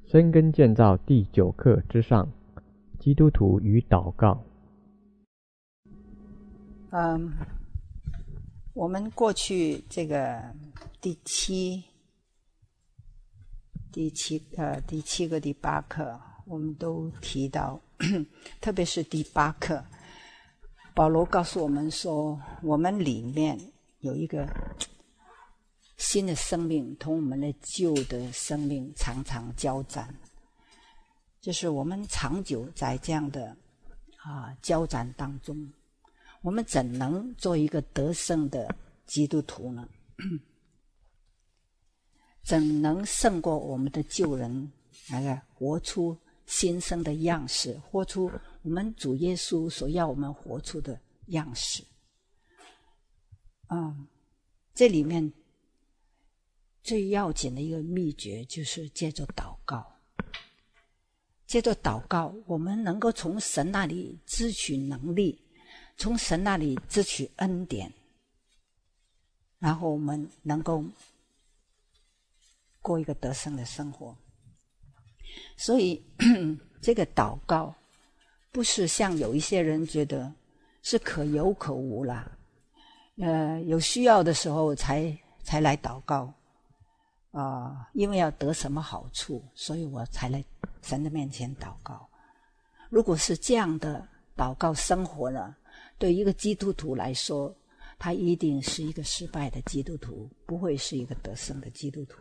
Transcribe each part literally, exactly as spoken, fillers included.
深耕建造第九课之上，基督徒与祷告。 嗯，我们过去这个第七、第七呃第七个、第八课，我们都提到，特别是第八课，保罗告诉我们说，我们里面有一个新的生命，同我们的旧的生命常常交战，就是我们长久在这样的啊交战当中，我们怎能做一个得胜的基督徒呢？怎能胜过我们的旧人，来活出新生的样式，活出我们主耶稣所要我们活出的样式？嗯，这里面最要紧的一个秘诀就是借着祷告。借着祷告，我们能够从神那里支取能力，从神那里支取恩典，然后我们能够过一个得胜的生活。所以这个祷告不是像有一些人觉得是可有可无啦，呃，有需要的时候才才来祷告啊、呃，因为要得什么好处，所以我才来神的面前祷告。如果是这样的祷告生活呢，对一个基督徒来说，他一定是一个失败的基督徒，不会是一个得胜的基督徒。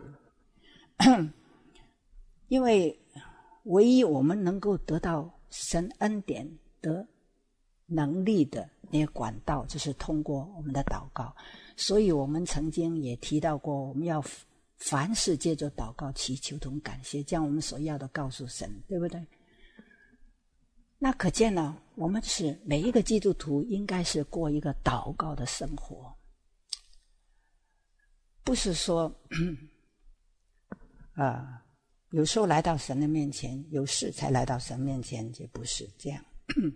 因为唯一我们能够得到神恩典的能力的那个管道，就是通过我们的祷告。所以我们曾经也提到过，我们要凡事借着祷告祈求同感谢，将我们所要的告诉神，对不对？那可见呢，我们是每一个基督徒应该是过一个祷告的生活，不是说啊、呃，有时候来到神的面前，有事才来到神面前，就不是这样。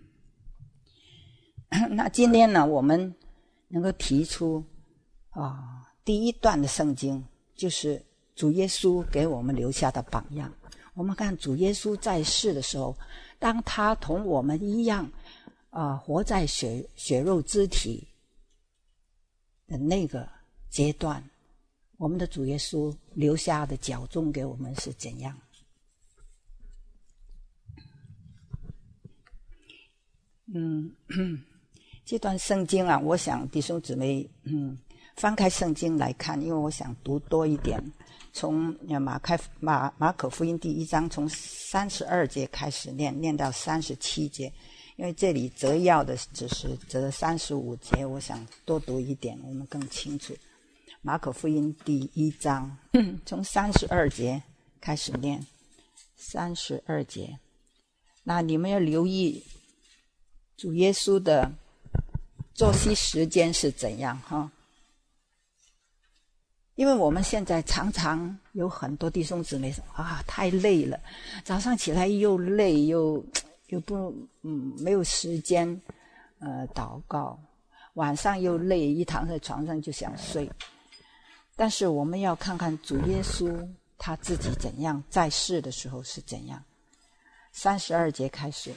那今天呢，我们能够提出啊、呃，第一段的圣经，就是主耶稣给我们留下的榜样。我们看主耶稣在世的时候，当他同我们一样啊、呃，活在血血肉肢体的那个阶段，我们的主耶稣留下的脚踪给我们是怎样？嗯，这段圣经啊，我想弟兄姊妹嗯翻开圣经来看，因为我想读多一点，从马开马马可福音第一章从三十二节开始念，念到三十七节，因为这里摘要的只是这三十五节，我想多读一点，我们更清楚。马可福音第一章从三十二节开始念，三十二节，那你们要留意主耶稣的作息时间是怎样哈？因为我们现在常常有很多弟兄姊妹说啊，太累了，早上起来又累又又不嗯没有时间呃祷告，晚上又累，一躺在床上就想睡。但是我们要看看主耶稣他自己怎样在世的时候是怎样。三十二节开始，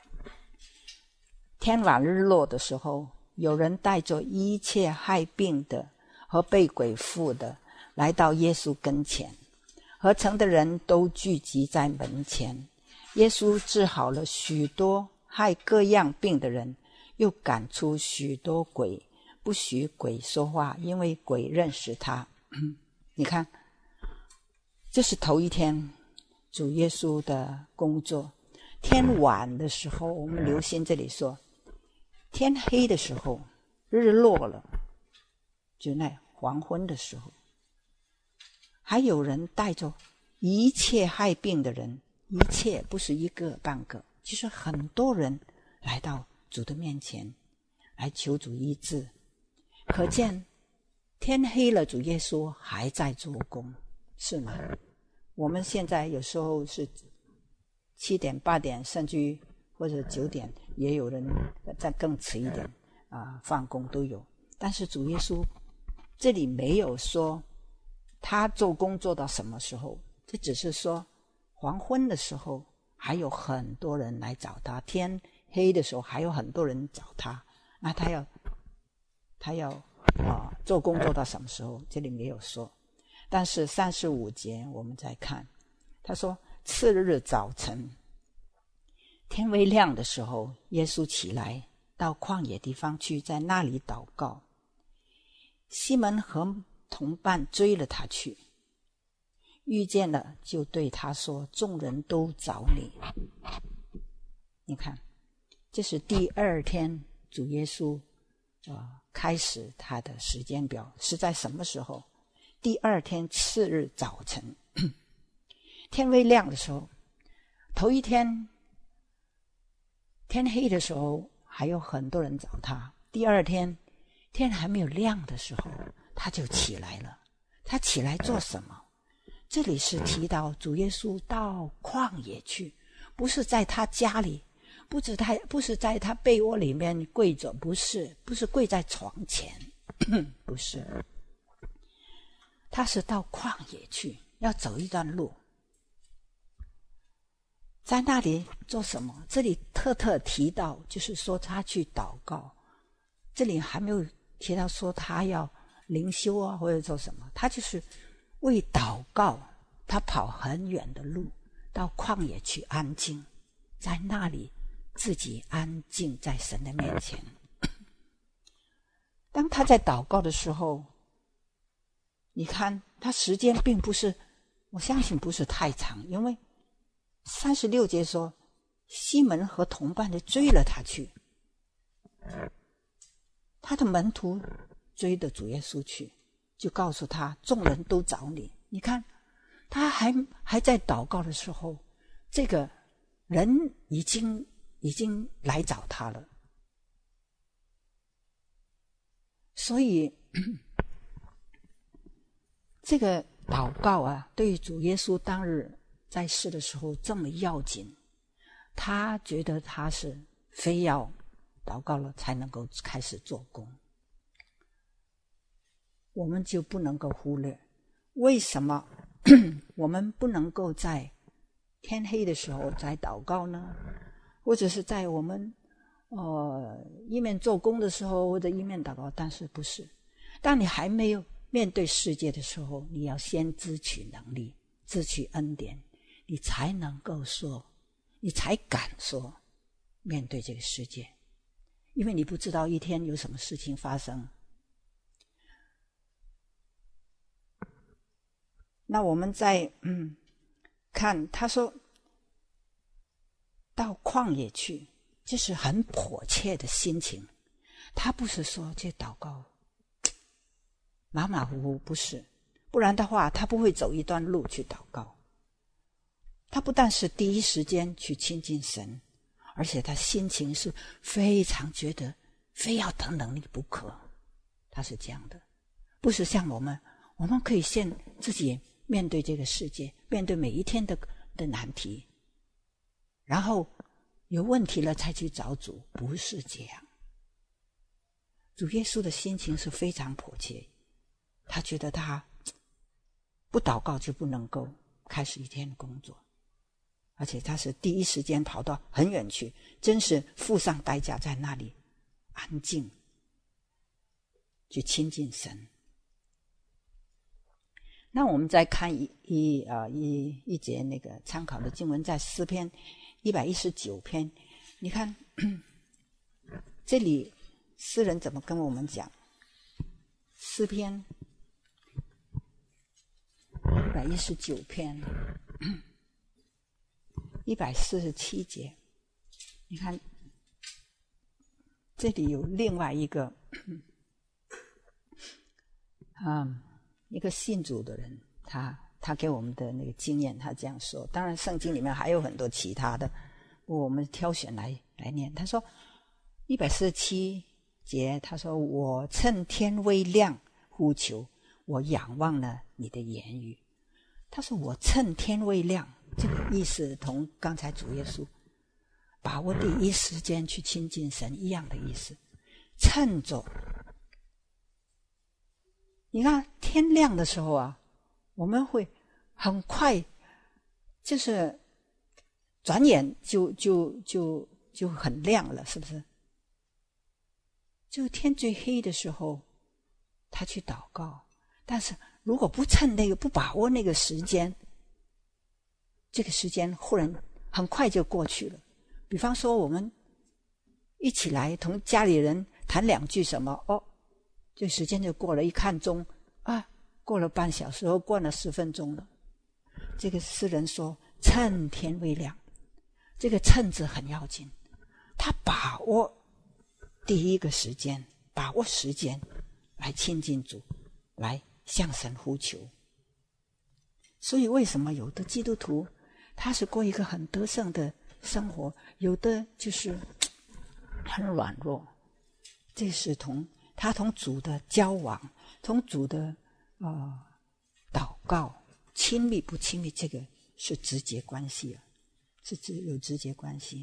天晚日落的时候，有人带着一切害病的和被鬼附的来到耶稣跟前，合城的人都聚集在门前。耶稣治好了许多害各样病的人，又赶出许多鬼，不许鬼说话，因为鬼认识他。你看，这是头一天主耶稣的工作。天晚的时候，我们留心这里说，天黑的时候，日落了，就那黄昏的时候，还有人带着一切害病的人，一切不是一个半个，就是很多人来到主的面前来求主医治。可见天黑了，主耶稣还在做工，是吗？我们现在有时候是七点八点甚至于或者九点，也有人再更迟一点啊、呃，放工都有。但是主耶稣这里没有说他做工做到什么时候，这只是说黄昏的时候还有很多人来找他，天黑的时候还有很多人找他。那他要他要啊做工做到什么时候？这里没有说。但是三十五节我们再看，他说次日早晨，天微亮的时候，耶稣起来到旷野地方去，在那里祷告。西门和同伴追了他去，遇见了就对他说，众人都找你。你看，这是第二天主耶稣呃开始他的时间表是在什么时候？第二天次日早晨，天微亮的时候。头一天天黑的时候还有很多人找他，第二天天还没有亮的时候他就起来了。他起来做什么？这里是提到主耶稣到旷野去，不是在他家里，不是他不是在他被窝里面跪着，不是不是跪在床前不是，他是到旷野去，要走一段路。在那里做什么？这里特特提到，就是说他去祷告。这里还没有提到说他要灵修啊，或者做什么。他就是为祷告，他跑很远的路到旷野去安静，在那里自己安静在神的面前。当他在祷告的时候，你看他时间并不是，我相信不是太长，因为三十六节说，西门和同伴的追了他去，他的门徒追着主耶稣去，就告诉他，众人都找你。你看，他还还在祷告的时候，这个人已经已经来找他了。所以这个祷告啊，对于主耶稣当日在世的时候这么要紧，他觉得他是非要祷告了才能够开始做工。我们就不能够忽略，为什么我们不能够在天黑的时候再祷告呢？或者是在我们呃一面做工的时候，或者一面祷告？但是不是，当你还没有面对世界的时候，你要先支取能力，支取恩典，你才能够说，你才敢说面对这个世界。因为你不知道一天有什么事情发生。那我们再嗯看，他说到旷野去，这是很迫切的心情。他不是说去祷告马马虎虎，不是，不然的话他不会走一段路去祷告。他不但是第一时间去亲近神，而且他心情是非常觉得非要得能力不可。他是这样的，不是像我们，我们可以先自己面对这个世界，面对每一天的的难题，然后有问题了才去找主，不是这样。主耶稣的心情是非常迫切，他觉得他不祷告就不能够开始一天的工作，而且他是第一时间跑到很远去，真是付上代价在那里安静去亲近神。那我们再看一一啊一一节那个参考的经文，在诗篇一百一十九篇，你看这里诗人怎么跟我们讲？诗篇一百一十九篇一百四十七节，你看这里有另外一个嗯一个信主的人，他他给我们的那个经验，他这样说。当然圣经里面还有很多其他的，我们挑选来来念。他说一百四十七节，他说，我趁天微亮呼求，我仰望了你的言语。他说我趁天微亮，这个意思同刚才主耶稣把握第一时间去亲近神一样的意思。趁着你看天亮的时候啊，我们会很快就是转眼就就就就很亮了，是不是？就天最黑的时候，他去祷告。但是如果不趁那个，不把握那个时间，这个时间忽然很快就过去了。比方说，我们一起来同家里人谈两句什么，哦，这时间就过了，一看钟，啊，过了半小时，或过了十分钟了。这个诗人说：“趁天未亮。”这个“趁”字很要紧，他把握第一个时间，把握时间来亲近主，来向神呼求。所以为什么有的基督徒他是过一个很得胜的生活，有的就是很软弱？这是同他同主的交往，同主的呃祷告亲密不亲密，这个是直接关系了，是直有直接关系。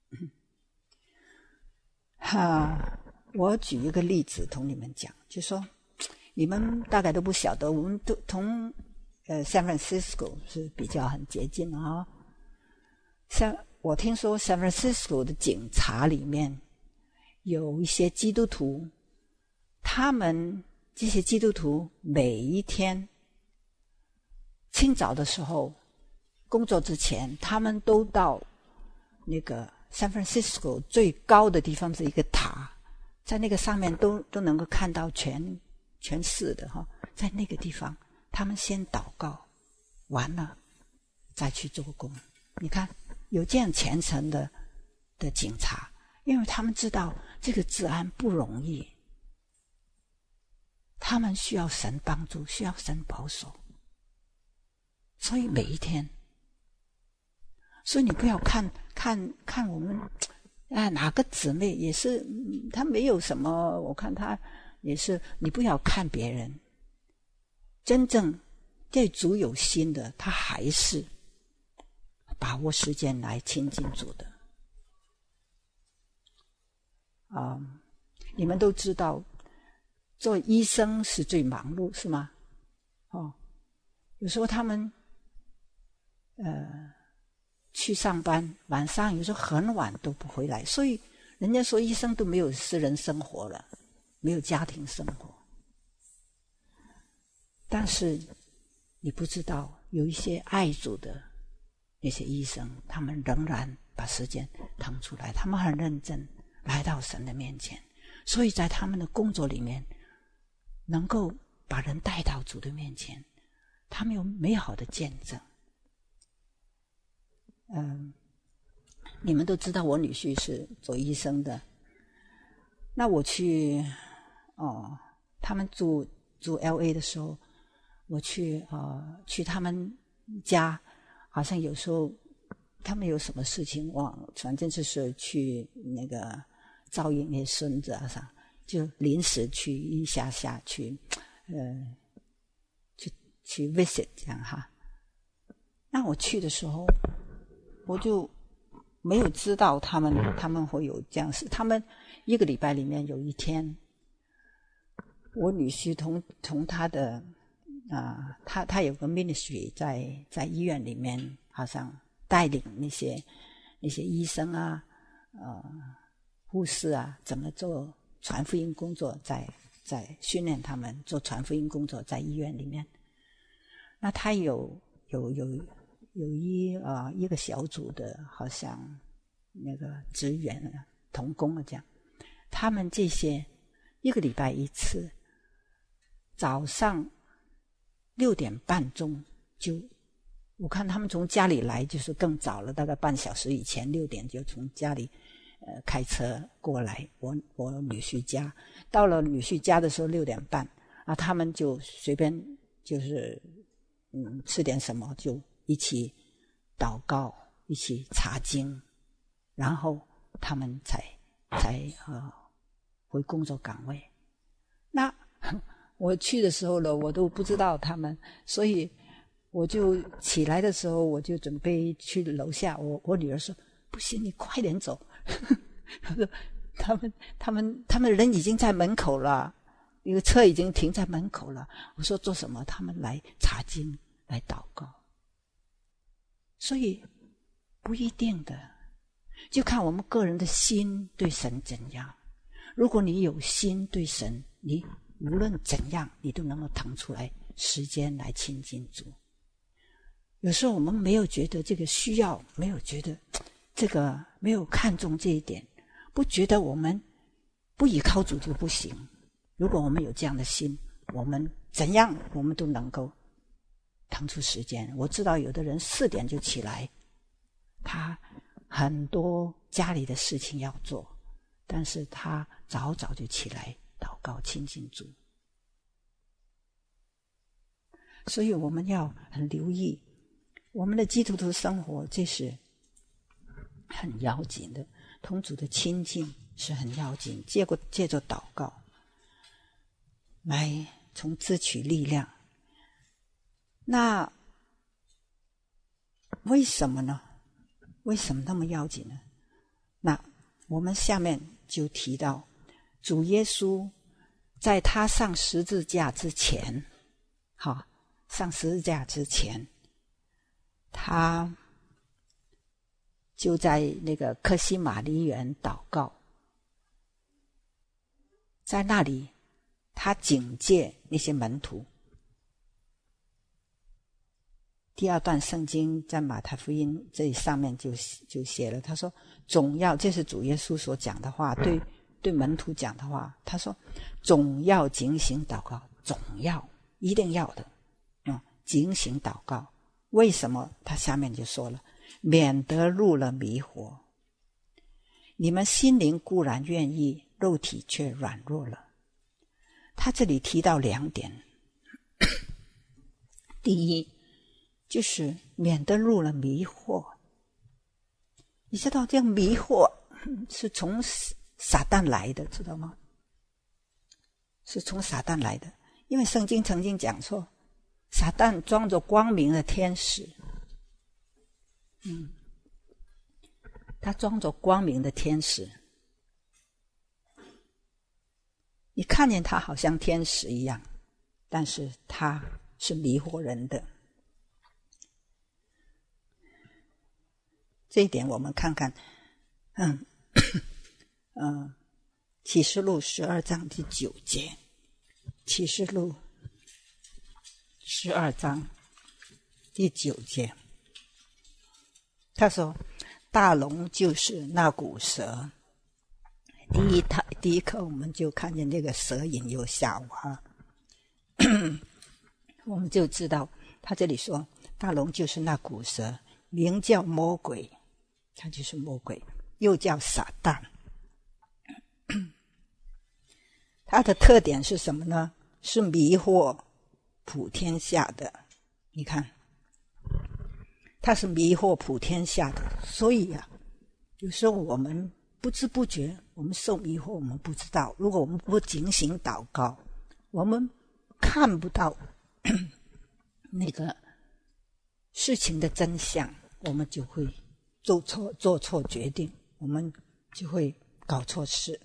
哈、啊，我举一个例子同你们讲，就说你们大概都不晓得，我们都同呃 San Francisco 是比较很接近啊。像我听说 San Francisco 的警察里面有一些基督徒，他们这些基督徒每一天清早的时候工作之前，他们都到那个 San Francisco 最高的地方是一个塔，在那个上面都都能够看到全全市的哈，在那个地方他们先祷告完了再去做工。你看有这样虔诚的的警察，因为他们知道这个治安不容易，他们需要神帮助，需要神保守，所以每一天，所以你不要看看看我们啊哪个姊妹也是，她没有什么，我看她也是，你不要看别人，真正对主有心的，他还是把握时间来亲近主的。啊、嗯，你们都知道，做医生是最忙碌，是吗？哦，有时候他们呃去上班，晚上有时候很晚都不回来，所以人家说医生都没有私人生活了，没有家庭生活。但是你不知道，有一些爱主的那些医生，他们仍然把时间腾出来，他们很认真来到神的面前，所以在他们的工作里面能够把人带到主的面前，他们有美好的见证。嗯，你们都知道我女婿是做医生的，那我去哦，他们住住 L A 的时候，我去呃去他们家，好像有时候他们有什么事情忘了，反正就是去那个照应那些孙子啊啥，就临时去一下下去呃去去 visit 这样哈。那我去的时候，我就没有知道他们他们会有这样事。他们一个礼拜里面有一天，我女婿同同他的啊、呃，他他有个 ministry 在在医院里面，好像带领那些那些医生啊、呃护士啊，怎么做传福音工作，在在训练他们做传福音工作，在医院里面。那他有有有有一啊、呃、一个小组的，好像那个职员啊、同工啊这样，他们这些一个礼拜一次，早上六点半钟就，我看他们从家里来就是更早了，大概半小时以前，六点就从家里呃开车过来，我我女婿家，到了女婿家的时候六点半啊，他们就随便就是嗯吃点什么，就一起祷告，一起查经，然后他们才才呃回工作岗位。那我去的时候呢，我都不知道他们，所以我就起来的时候，我就准备去楼下。我我女儿说：“不行，你快点走。”她说：“他们他们他们人已经在门口了，一个车已经停在门口了。”我说：“做什么？”他们来查经，来祷告。 所以不一定的，就看我们个人的心对神怎样。如果你有心对神，你无论怎样你都能够腾出来时间来亲近主。有时候我们没有觉得这个需要，没有觉得这个，没有看重这一点，不觉得我们不依靠主就不行。如果我们有这样的心，我们怎样我们都能够腾出时间。我知道有的人四点就起来，他很多家里的事情要做，但是他早早就起来祷告亲近主。所以我们要很留意我们的基督徒生活，这是很要紧的，同主的亲近是很要紧，借过借着祷告来从支取力量。那为什么呢？为什么那么要紧呢？那我们下面就提到主耶稣在他上十字架之前，好，上十字架之前，他就在那个客西马尼园祷告，在那里他警戒那些门徒。第二段圣经在马太福音这里上面就就写了，他说总要，这是主耶稣所讲的话，对对门徒讲的话，他说总要警醒祷告，总要一定要的，嗯，警醒祷告。为什么？他下面就说了，免得入了迷惑。你们心灵固然愿意，肉体却软弱了。他这里提到两点，第一就是免得入了迷惑。你知道这样迷惑是从撒旦来的，知道吗？是从撒旦来的，因为圣经曾经讲说，撒旦装着光明的天使，嗯，他装着光明的天使，你看见他好像天使一样，但是他是迷惑人的。这一点我们看看，嗯，嗯，启示录十二章第九节，启示录十二章第九节，他说大龙就是那古蛇。第一他第一课我们就看见这个蛇引诱夏娃，我们就知道他这里说大龙就是那古蛇，名叫魔鬼，他就是魔鬼，又叫撒旦。他的特点是什么呢？是迷惑普天下的。你看他是迷惑普天下的，所以啊，有时候我们不知不觉我们受迷惑，我们不知道，如果我们不警醒祷告，我们看不到那个事情的真相，我们就会做错做错决定，我们就会搞错事。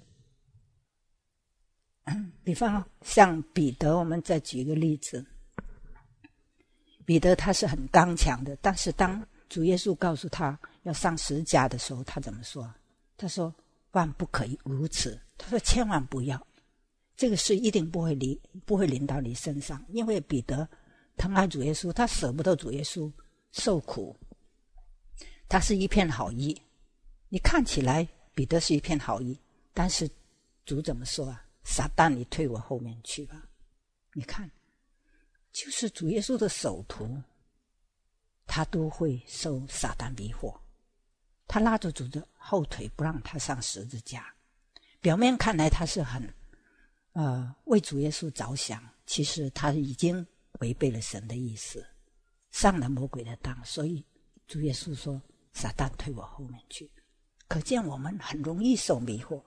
比方像彼得，我们再举一个例子，彼得他是很刚强的，但是当主耶稣告诉他要上十字架的时候，他怎么说？他说万不可以如此，他说千万不要，这个事一定不会临不会临到你身上，因为彼得疼爱主耶稣，他舍不得主耶稣受苦，他是一片好意。你看起来彼得是一片好意，但是主怎么说啊？撒旦，你退我后面去吧。你看，就是主耶稣的手徒，他都会受撒旦迷惑，他拉着主的后腿不让他上十字架。表面看来他是很呃为主耶稣着想，其实他已经违背了神的意思，上了魔鬼的当。所以主耶稣说撒旦退我后面去。可见我们很容易受迷惑。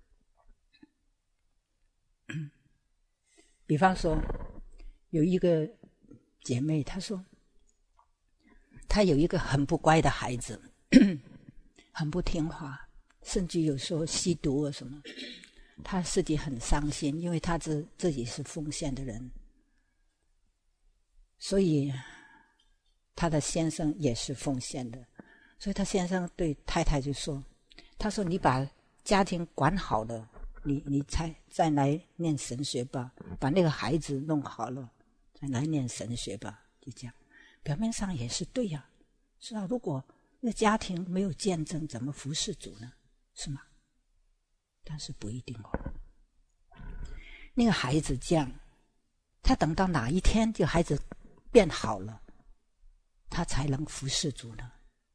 比方说有一个姐妹，她说她有一个很不乖的孩子，很不听话，甚至有时候吸毒啊什么，她自己很伤心，因为她自自己是奉献的人，所以他的先生也是奉献的，所以他先生对太太就说，他说你把家庭管好了，你你才再来念神学吧，把那个孩子弄好了再来念神学吧，就这样。表面上也是对呀、啊，是啊，如果那家庭没有见证，怎么服侍主呢？是吗？但是不一定哦。那个孩子这样，他等到哪一天这个孩子变好了，他才能服侍主呢？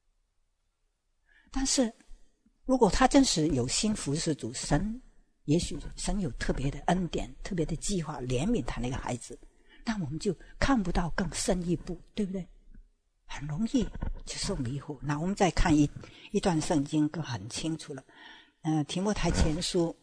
但是如果他真是有心服侍主，神也许神有特别的恩典，特别的计划怜悯他那个孩子，那我们就看不到更深一步，对不对？很容易就受迷惑。那我们再看一一段圣经就很清楚了。呃，提摩太前书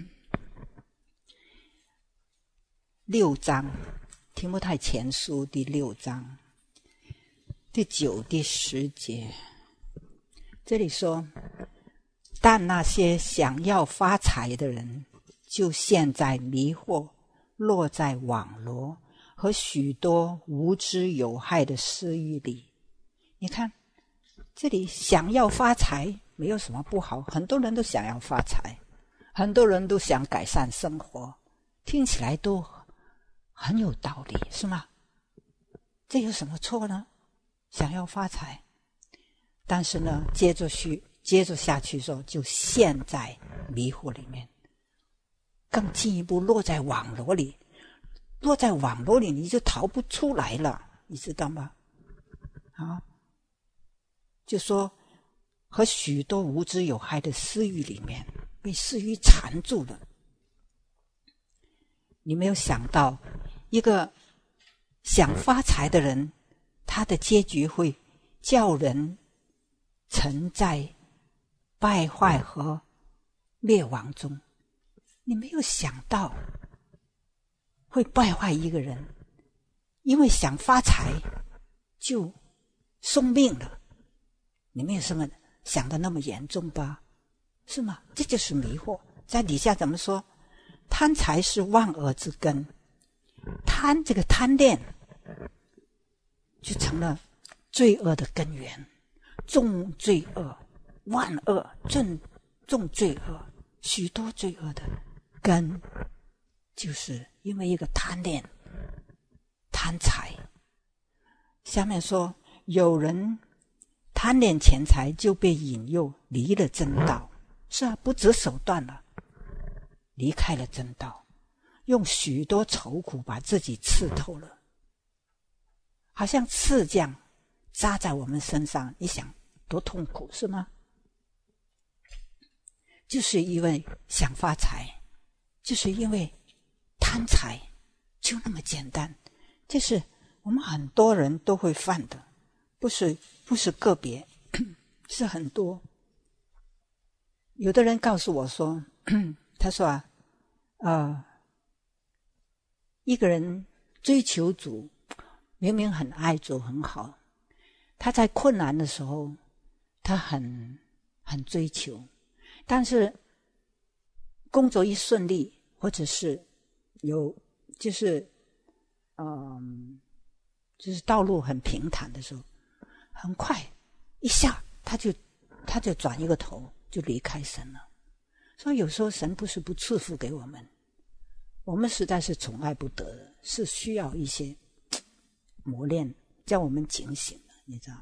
六章，提摩太前书第六章第九、第十节，这里说，但那些想要发财的人，就陷在迷惑，落在网罗和许多无知有害的私欲里。你看，这里想要发财没有什么不好，很多人都想要发财，很多人都想改善生活，听起来都很有道理，是吗？这有什么错呢？想要发财，但是呢，接着去接着下去说，就陷在迷惑里面，更进一步落在网罗里，落在网罗里你就逃不出来了，你知道吗？啊，就说和许多无知有害的私欲里面被私欲缠住了。你没有想到，一个想发财的人，他的结局会叫人沉在败坏和灭亡中。你没有想到会败坏一个人，因为想发财就送命了。你没有什么想的那么严重吧？是吗？这就是迷惑。在底下怎么说？贪财是万恶之根，贪这个贪恋就成了罪恶的根源，重罪恶，万恶，重重罪恶，许多罪恶的根，就是因为一个贪恋、贪财。下面说，有人贪恋钱财，就被引诱离了真道，是啊，不择手段了，离开了真道，用许多愁苦把自己刺透了，好像刺这样扎在我们身上，你想多痛苦，是吗？就是因为想发财，就是因为贪财，就那么简单。这是我们很多人都会犯的，不是不是个别，是很多。有的人告诉我说，他说啊，呃，一个人追求主，明明很爱主很好，他在困难的时候，他很很追求，但是工作一顺利，或者是有就是嗯，就是道路很平坦的时候，很快一下他就他就转一个头，就离开神了。所以有时候神不是不赐福给我们，我们实在是宠爱不得的，是需要一些磨练，叫我们警醒的，你知道。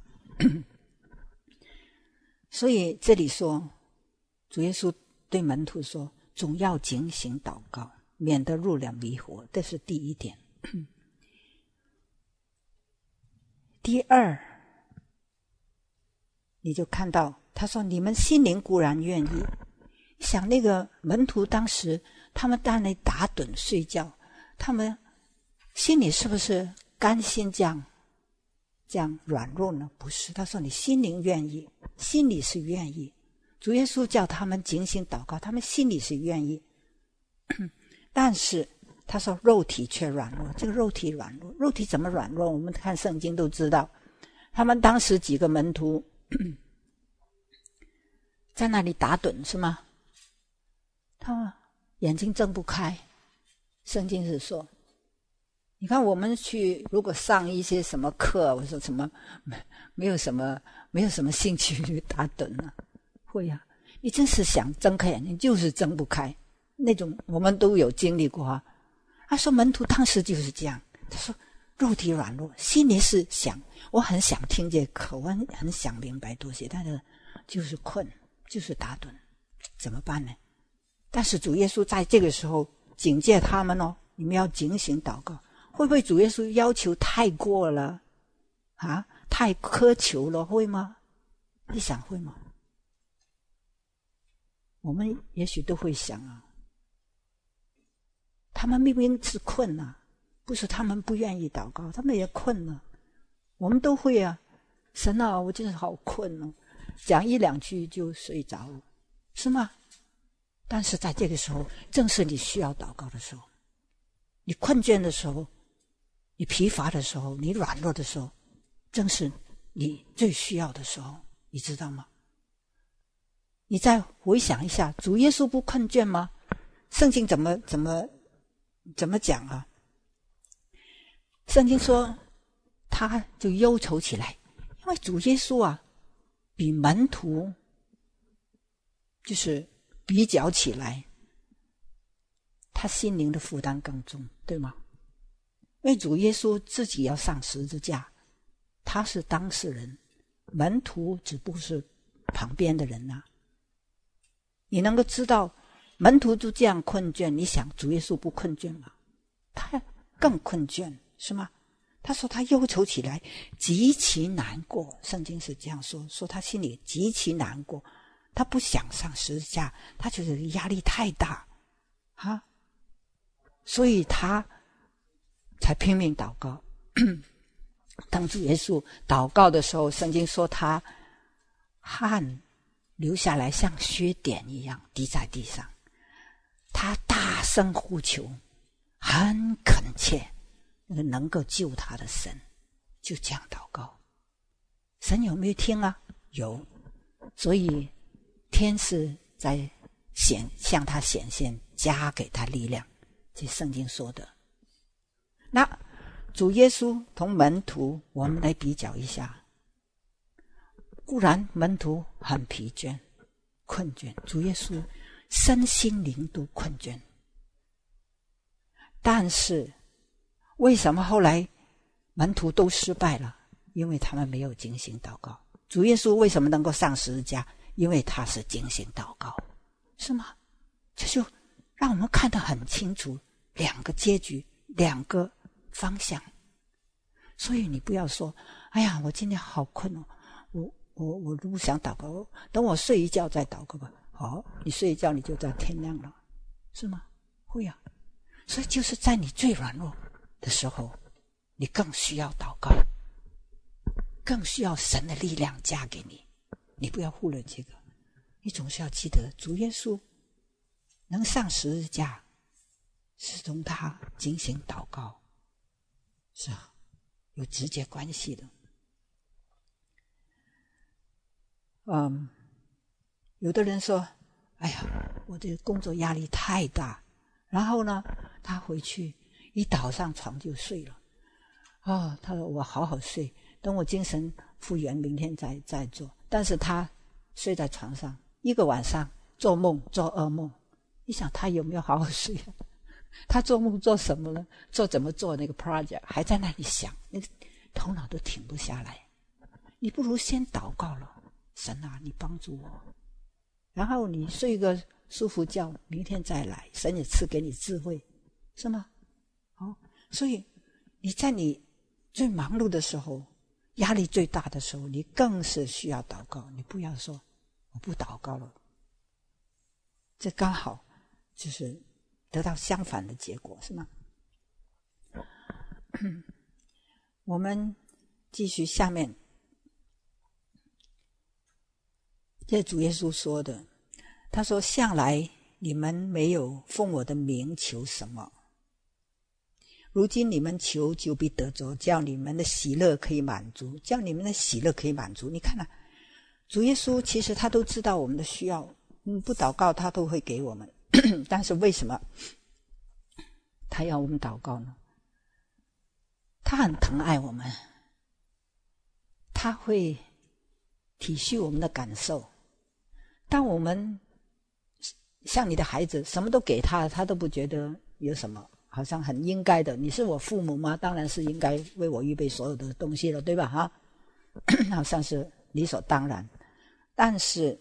所以这里说，主耶稣对门徒说，总要警醒祷告，免得入了迷惑，这是第一点。第二，你就看到他说，你们心灵固然愿意，想那个门徒当时他们在那里打盹睡觉，他们心里是不是甘心这样这样软弱呢？不是，他说你心灵愿意，心里是愿意。主耶稣叫他们警醒祷告，他们心里是愿意，但是他说肉体却软弱。这个肉体软弱，肉体怎么软弱？我们看圣经都知道，他们当时几个门徒在那里打盹，是吗？他们眼睛睁不开，圣经是说， 你看我们去如果上一些什么课，我说什么没有什么没有什么兴趣去打盹啊，会啊，你真是想睁开眼睛就是睁不开，那种我们都有经历过啊。他说门徒当时就是这样，他说肉体软弱，心里是想我很想听这课，我很很想明白多些，但是就是困，就是打盹，怎么办呢？但是主耶稣在这个时候警戒他们哦，你们要警醒祷告。会不会主耶稣要求太过了啊？太苛求了，会吗？你想会吗？我们也许都会想啊，他们明明是困啊，不是他们不愿意祷告，他们也困了，我们都会啊。神啊，我真是好困哦，讲一两句就睡着了，是吗？但是在这个时候，正是你需要祷告的时候，你困倦的时候，你疲乏的时候，你软弱的时候，正是你最需要的时候，你知道吗？你再回想一下，主耶稣不困倦吗？圣经怎么怎么怎么讲啊？圣经说他就忧愁起来，因为主耶稣啊，比门徒就是比较起来，他心灵的负担更重，对吗？因为主耶稣自己要上十字架，他是当事人，门徒只不过是旁边的人啊。你能够知道门徒都这样困倦，你想主耶稣不困倦吗？他更困倦，是吗？他说他忧愁起来，极其难过，圣经是这样说，说他心里极其难过，他不想上十字架，他觉得压力太大啊，所以他才拼命祷告。当主耶稣祷告的时候，圣经说他汗流下来像血点一样滴在地上，他大声呼求，很恳切，那个能够救他的神就这样祷告。神有没有听啊？有，所以天使在显向他显现，加给他力量，这圣经说的。那主耶稣同门徒，我们来比较一下。固然门徒很疲倦困倦，主耶稣身心灵都困倦，但是为什么后来门徒都失败了？因为他们没有警醒祷告。主耶稣为什么能够上十字架？因为他是警醒祷告，是吗？这就让我们看得很清楚，两个结局，两个方向。所以你不要说，哎呀，我今天好困哦，我我我不想祷告，等我睡一觉再祷告吧。好，你睡一觉你就到天亮了，是吗？会啊。所以就是在你最软弱的时候，你更需要祷告，更需要神的力量加给你。你不要忽略这个，你总是要记得，主耶稣能上十字架，是从他警醒祷告，是啊，有直接关系的。嗯，有的人说，哎呀，我这个工作压力太大，然后呢，他回去一倒上床就睡了。哦，他说我好好睡，等我精神复原，明天再再做。但是他睡在床上一个晚上，做梦做噩梦。你想他有没有好好睡啊？他做梦做什么呢？做怎么做那个 project， 还在那里想，那个头脑都停不下来。你不如先祷告了，神啊，你帮助我。然后你睡一个舒服觉，明天再来，神也赐给你智慧，是吗？哦，所以你在你最忙碌的时候，压力最大的时候，你更是需要祷告。你不要说我不祷告了，这刚好就是得到相反的结果，是吗？我们继续下面，这主耶稣说的，他说向来你们没有奉我的名求什么，如今你们求就必得着，叫你们的喜乐可以满足，叫你们的喜乐可以满足。你看啊，主耶稣其实他都知道我们的需要，嗯，不祷告他都会给我们但是为什么他要我们祷告呢？ 他很疼爱我们，他会体恤我们的感受。当我们像你的孩子什么都给他，他都不觉得有什么，好像很应该的。你是我父母吗？当然是应该为我预备所有的东西了，对吧？哈，好像是理所当然。但是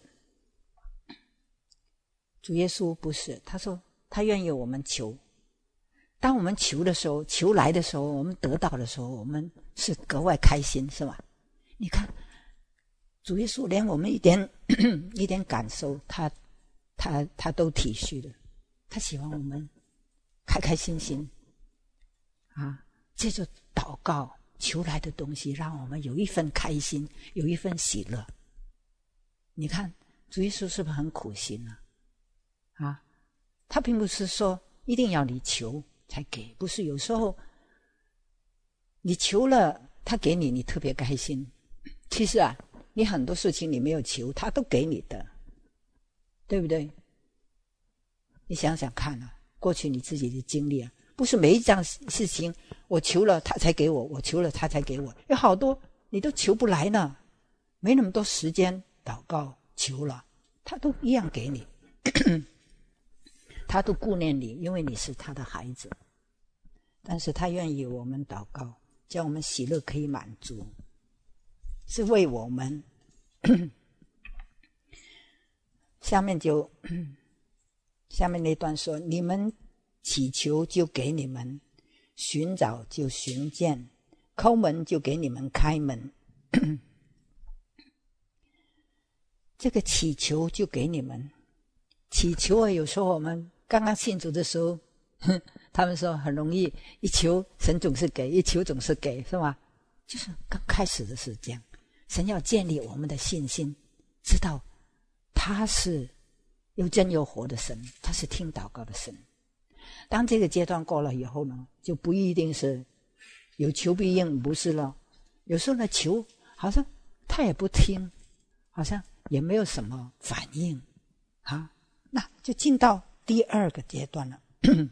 主耶稣不是，他说他愿意我们求。当我们求的时候，求来的时候，我们得到的时候，我们是格外开心，是吧？你看主耶稣连我们一点一点感受他他他都体恤的，他喜欢我们开开心心啊！借着祷告求来的东西，让我们有一份开心，有一份喜乐。你看主耶稣是不是很苦心啊？啊，他并不是说一定要你求才给，不是，有时候你求了他给你，你特别开心。其实啊，你很多事情你没有求，他都给你的，对不对？你想想看啊，过去你自己的经历啊，不是每一件事情我求了他才给我，我求了他才给我，有好多你都求不来呢，没那么多时间祷告求了，他都一样给你他都顾念你，因为你是他的孩子。但是他愿意我们祷告，叫我们喜乐可以满足，是为我们下面就下面那段说，你们祈求就给你们，寻找就寻见，叩门就给你们开门这个祈求就给你们，祈求啊，有时候我们刚刚信主的时候他们说很容易，一求神总是给，一求总是给，是吧？就是刚开始的是这样，神要建立我们的信心，知道他是又真又活的神，他是听祷告的神。当这个阶段过了以后呢，就不一定是有求必应，不是了。有时候呢，求好像他也不听，好像也没有什么反应啊，那就进到第二个阶段了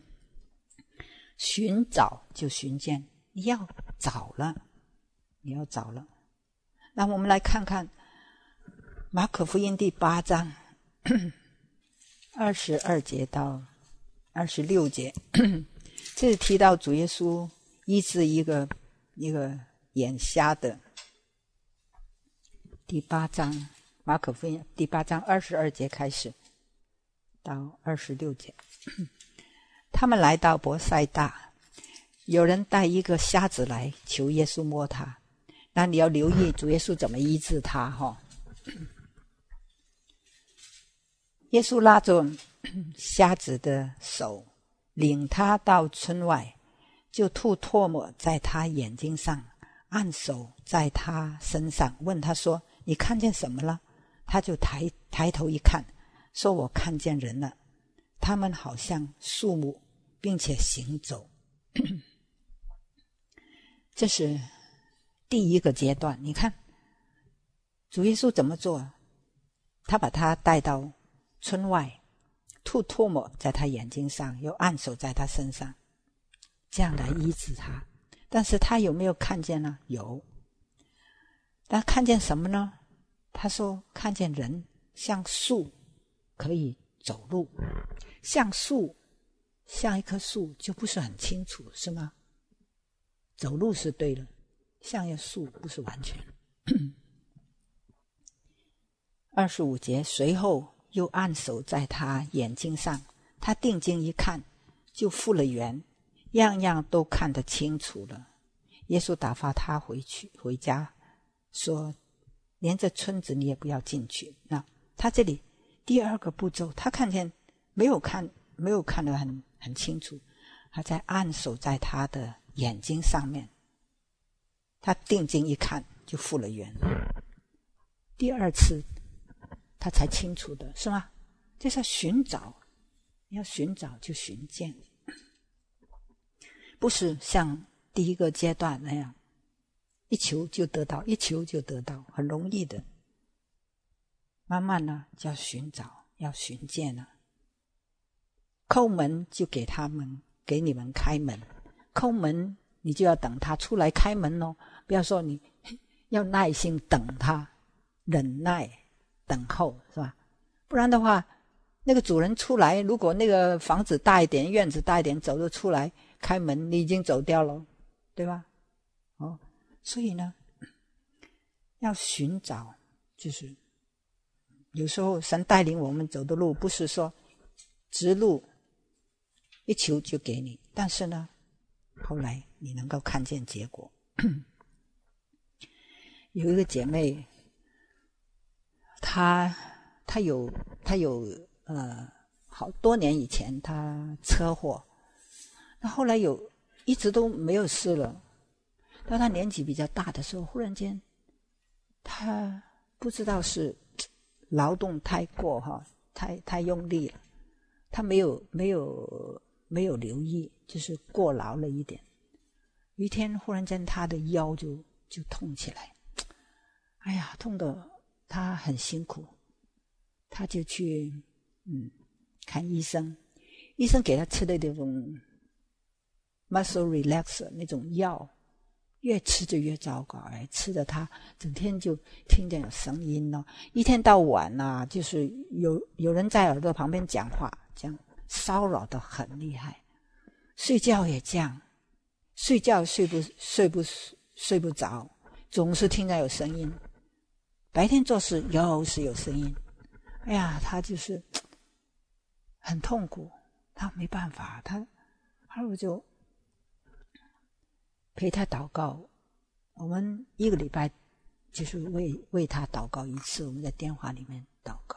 寻找就寻见，你要找了，你要找了。那我们来看看马可福音第八章二十二节到二十六节这是提到主耶稣医治一个一个眼瞎的。第八章马可福音第八章二十二节开始到二十六节他们来到伯赛大，有人带一个瞎子来求耶稣摸他。那你要留意主耶稣怎么医治他哈。耶稣拉着瞎子的手，领他到村外，就吐唾沫在他眼睛上，按手在他身上，问他说，你看见什么了？他就抬抬头一看，说，我看见人了，他们好像树木，并且行走这是第一个阶段。你看主耶稣怎么做，他把他带到村外，吐唾沫在他眼睛上，又按手在他身上，这样来医治他。但是他有没有看见呢？有。但看见什么呢？他说看见人像树可以走路，像树像一棵树就不是很清楚，是吗？走路是对的，像一棵树不是完全二十五节，随后又按手在他眼睛上，他定睛一看，就复了原，样样都看得清楚了。耶稣打发他回去回家，说连这村子你也不要进去。那他这里第二个步骤，他看见没有看没有看得很很清楚，他在按手在他的眼睛上面，他定睛一看就复了原。第二次他才清楚的，是吗？这是要寻找，要寻找就寻见，不是像第一个阶段那样一求就得到，一求就得到，很容易的。慢慢呢就要寻找，要寻见了。叩门就给他们给你们开门。叩门你就要等他出来开门哦，不要说你要耐心等他，忍耐等候，是吧？不然的话，那个主人出来，如果那个房子大一点，院子大一点，走着出来开门，你已经走掉了，对吧？哦，所以呢，要寻找，就是有时候神带领我们走的路，不是说直路一求就给你，但是呢，后来你能够看见结果。有一个姐妹，她她有她有呃好多年以前她车祸，那后来有一直都没有事了。到她年纪比较大的时候，忽然间，她不知道是劳动太过哈，太太用力了，她没有没有没有留意，就是过劳了一点。有一天忽然间，她的腰就就痛起来。哎呀，痛得他很辛苦，他就去嗯看医生，医生给他吃的那种 muscle relaxer 那种药，越吃就越糟糕，哎，吃的他整天就听见有声音哦，一天到晚啊，就是有有人在耳朵旁边讲话，这样骚扰得很厉害，睡觉也这样，睡觉睡不睡不睡不着，总是听到有声音。白天做事又是有声音，哎呀，他就是很痛苦，他没办法，他，他我就陪他祷告，我们一个礼拜就是为为他祷告一次，我们在电话里面祷告。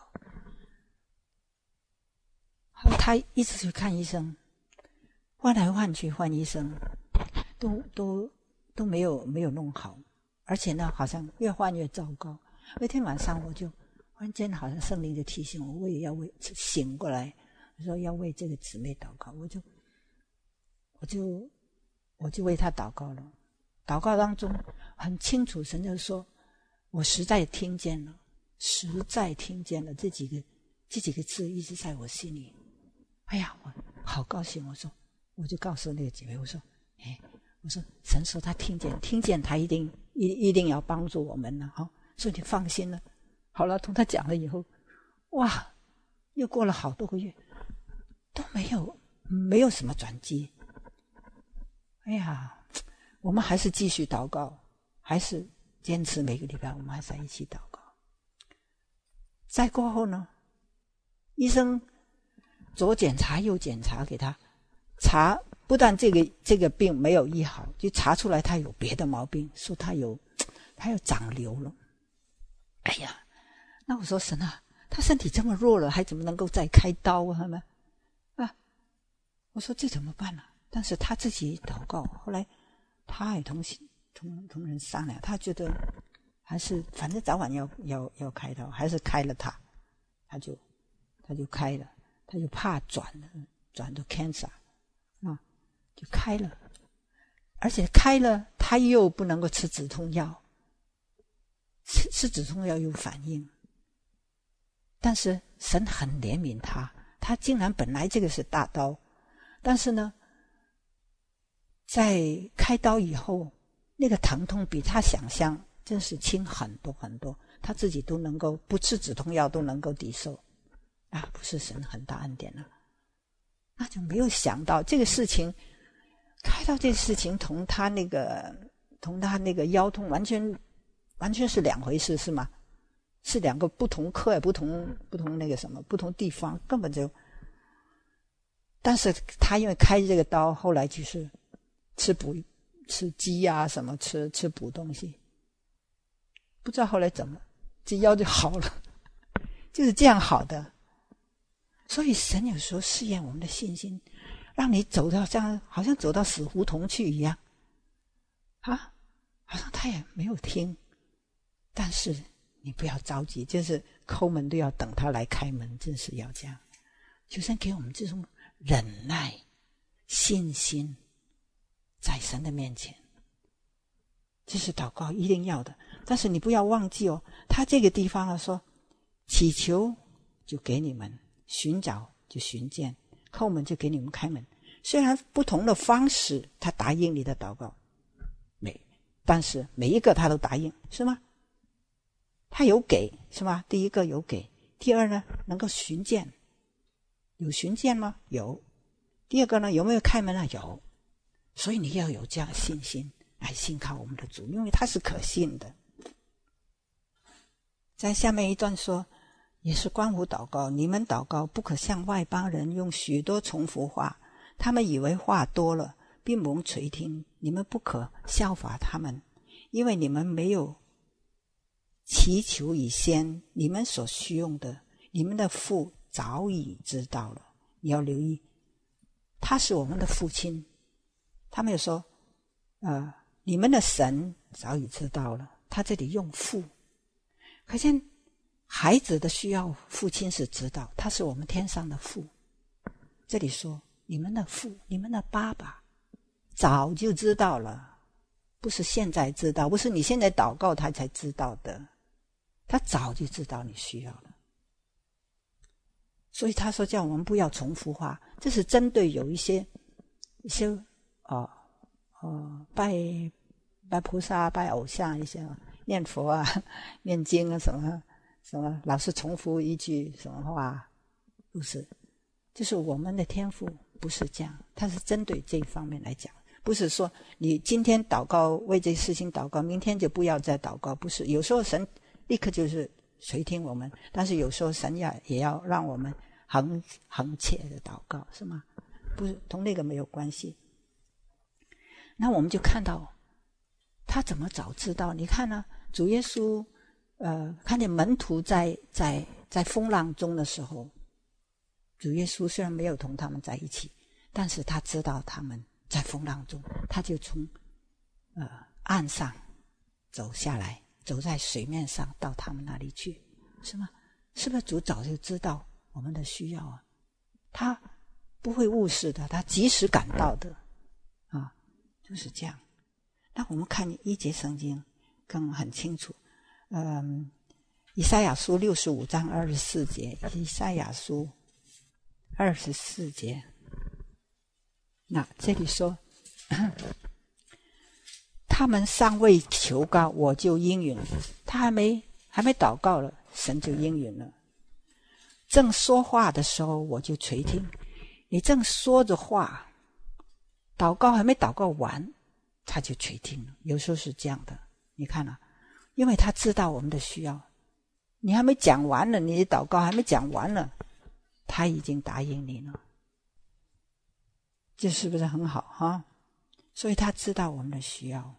他一直去看医生，换来换去换医生，都都都没有没有弄好，而且呢，好像越换越糟糕。有一天晚上，我就忽然间好像圣灵就提醒我，我也要为醒过来，我说要为这个姊妹祷告，我就我就我就为她祷告了。祷告当中很清楚，神就说：“我实在听见了，实在听见了。”这几个这几个字一直在我心里。哎呀，我好高兴！我说，我就告诉那个姐妹，我说：“哎，我说神说他听见，听见他一定一一定要帮助我们了哈。”所以你放心了。好了，同他讲了以后，哇，又过了好多个月，都没有没有什么转机。哎呀，我们还是继续祷告，还是坚持每个礼拜我们还是在一起祷告。再过后呢，医生左检查右检查给他查，不但这个这个病没有医好，就查出来他有别的毛病，说他有他有长瘤了。哎呀，那我说神啊，他身体这么弱了，还怎么能够再开刀啊？呢啊，我说这怎么办呢、啊？但是他自己祷告，后来他也同同同人商量，他觉得还是反正早晚要要要开刀，还是开了他，他就他就开了，他就怕转了转到 cancer 啊，就开了，而且开了他又不能够吃止痛药。吃吃止痛药有反应，但是神很怜悯他，他竟然本来这个是大刀，但是呢，在开刀以后，那个疼痛比他想象真是轻很多很多，他自己都能够不吃止痛药都能够抵受，啊，不是神很大恩典了、啊，那就没有想到这个事情，开刀这个事情同他那个同他那个腰痛完全。完全是两回事，是吗？是两个不同科，不同不同那个什么不同地方，根本就。但是他因为开这个刀，后来就是吃补吃鸡啊什么，吃吃补东西，不知道后来怎么，这腰就好了，就是这样好的。所以神有时候试验我们的信心，让你走到这样，好像走到死胡同去一样，啊，好像他也没有听。但是你不要着急，就是抠门都要等他来开门，真是要这样。求神给我们这种忍耐、信心，在神的面前，这是祷告一定要的。但是你不要忘记哦，他这个地方啊说，祈求就给你们，寻找就寻见，叩门就给你们开门。 虽然不同的方式他答应你的祷告，每但是每一个他都答应，是吗？他有给，是吧？第一个有给，第二呢，能够寻见，有寻见吗？有。第二个呢，有没有开门啊？有。所以你要有这样的信心来信靠我们的主，因为他是可信的。在下面一段说，也是关乎祷告，你们祷告不可像外邦人用许多重复话，他们以为话多了并蒙垂听，你们不可效法他们，因为你们没有祈求以先，你们所需用的，你们的父早已知道了。你要留意，他是我们的父亲。他没有说呃，你们的神早已知道了，他这里用父，可见孩子的需要父亲是知道，他是我们天上的父。这里说你们的父，你们的爸爸早就知道了，不是现在知道，不是你现在祷告他才知道的，他早就知道你需要了。所以他说叫我们不要重复话，这是针对有一些一些哦哦拜拜菩萨拜偶像一些念佛啊念经啊什么什么老是重复一句什么话，不是，就是我们的天父不是这样，他是针对这一方面来讲，不是说你今天祷告为这事情祷告，明天就不要再祷告，不是。有时候神立刻就是垂听我们，但是有时候神也也要让我们恒恒切的祷告，是吗？不是，同那个没有关系。那我们就看到他怎么早知道？你看呢、啊，主耶稣呃，看见门徒在在在风浪中的时候，主耶稣虽然没有同他们在一起，但是他知道他们在风浪中，他就从呃岸上走下来，走在水面上到他们那里去，是吗？是不是主早就知道我们的需要啊？他不会误事的，他及时赶到的啊，就是这样。那我们看一节圣经更很清楚，嗯，以赛亚书六十五章二十四节，以赛亚书二十四节，那这里说，他们尚未求告，我就应允；他还没还没祷告了，神就应允了。正说话的时候，我就垂听。你正说着话，祷告还没祷告完，他就垂听了。有时候是这样的，你看啊，因为他知道我们的需要，你还没讲完了，你的祷告还没讲完了，他已经答应你了，这是不是很好哈？所以他知道我们的需要。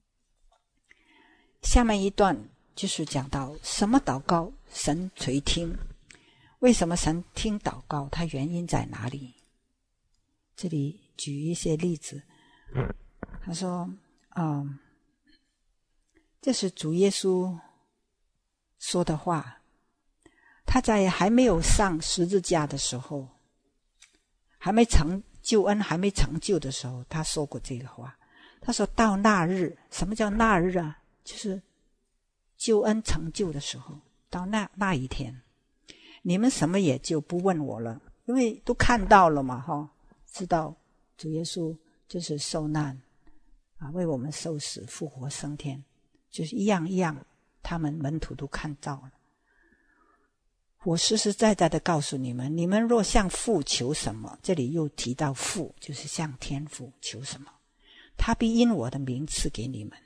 下面一段就是讲到什么祷告神垂听，为什么神听祷告，它原因在哪里？这里举一些例子。他说嗯，这是主耶稣说的话，他在还没有上十字架的时候，还没成救恩还没成就的时候，他说过这个话。他说到那日，什么叫那日啊？就是救恩成就的时候，到那那一天，你们什么也就不问我了，因为都看到了嘛，哈，知道主耶稣就是受难啊，为我们受死复活升天，就是一样一样，他们门徒都看到了。我实实在在的告诉你们，你们若向父求什么，这里又提到父，就是向天父求什么，他必因我的名赐给你们，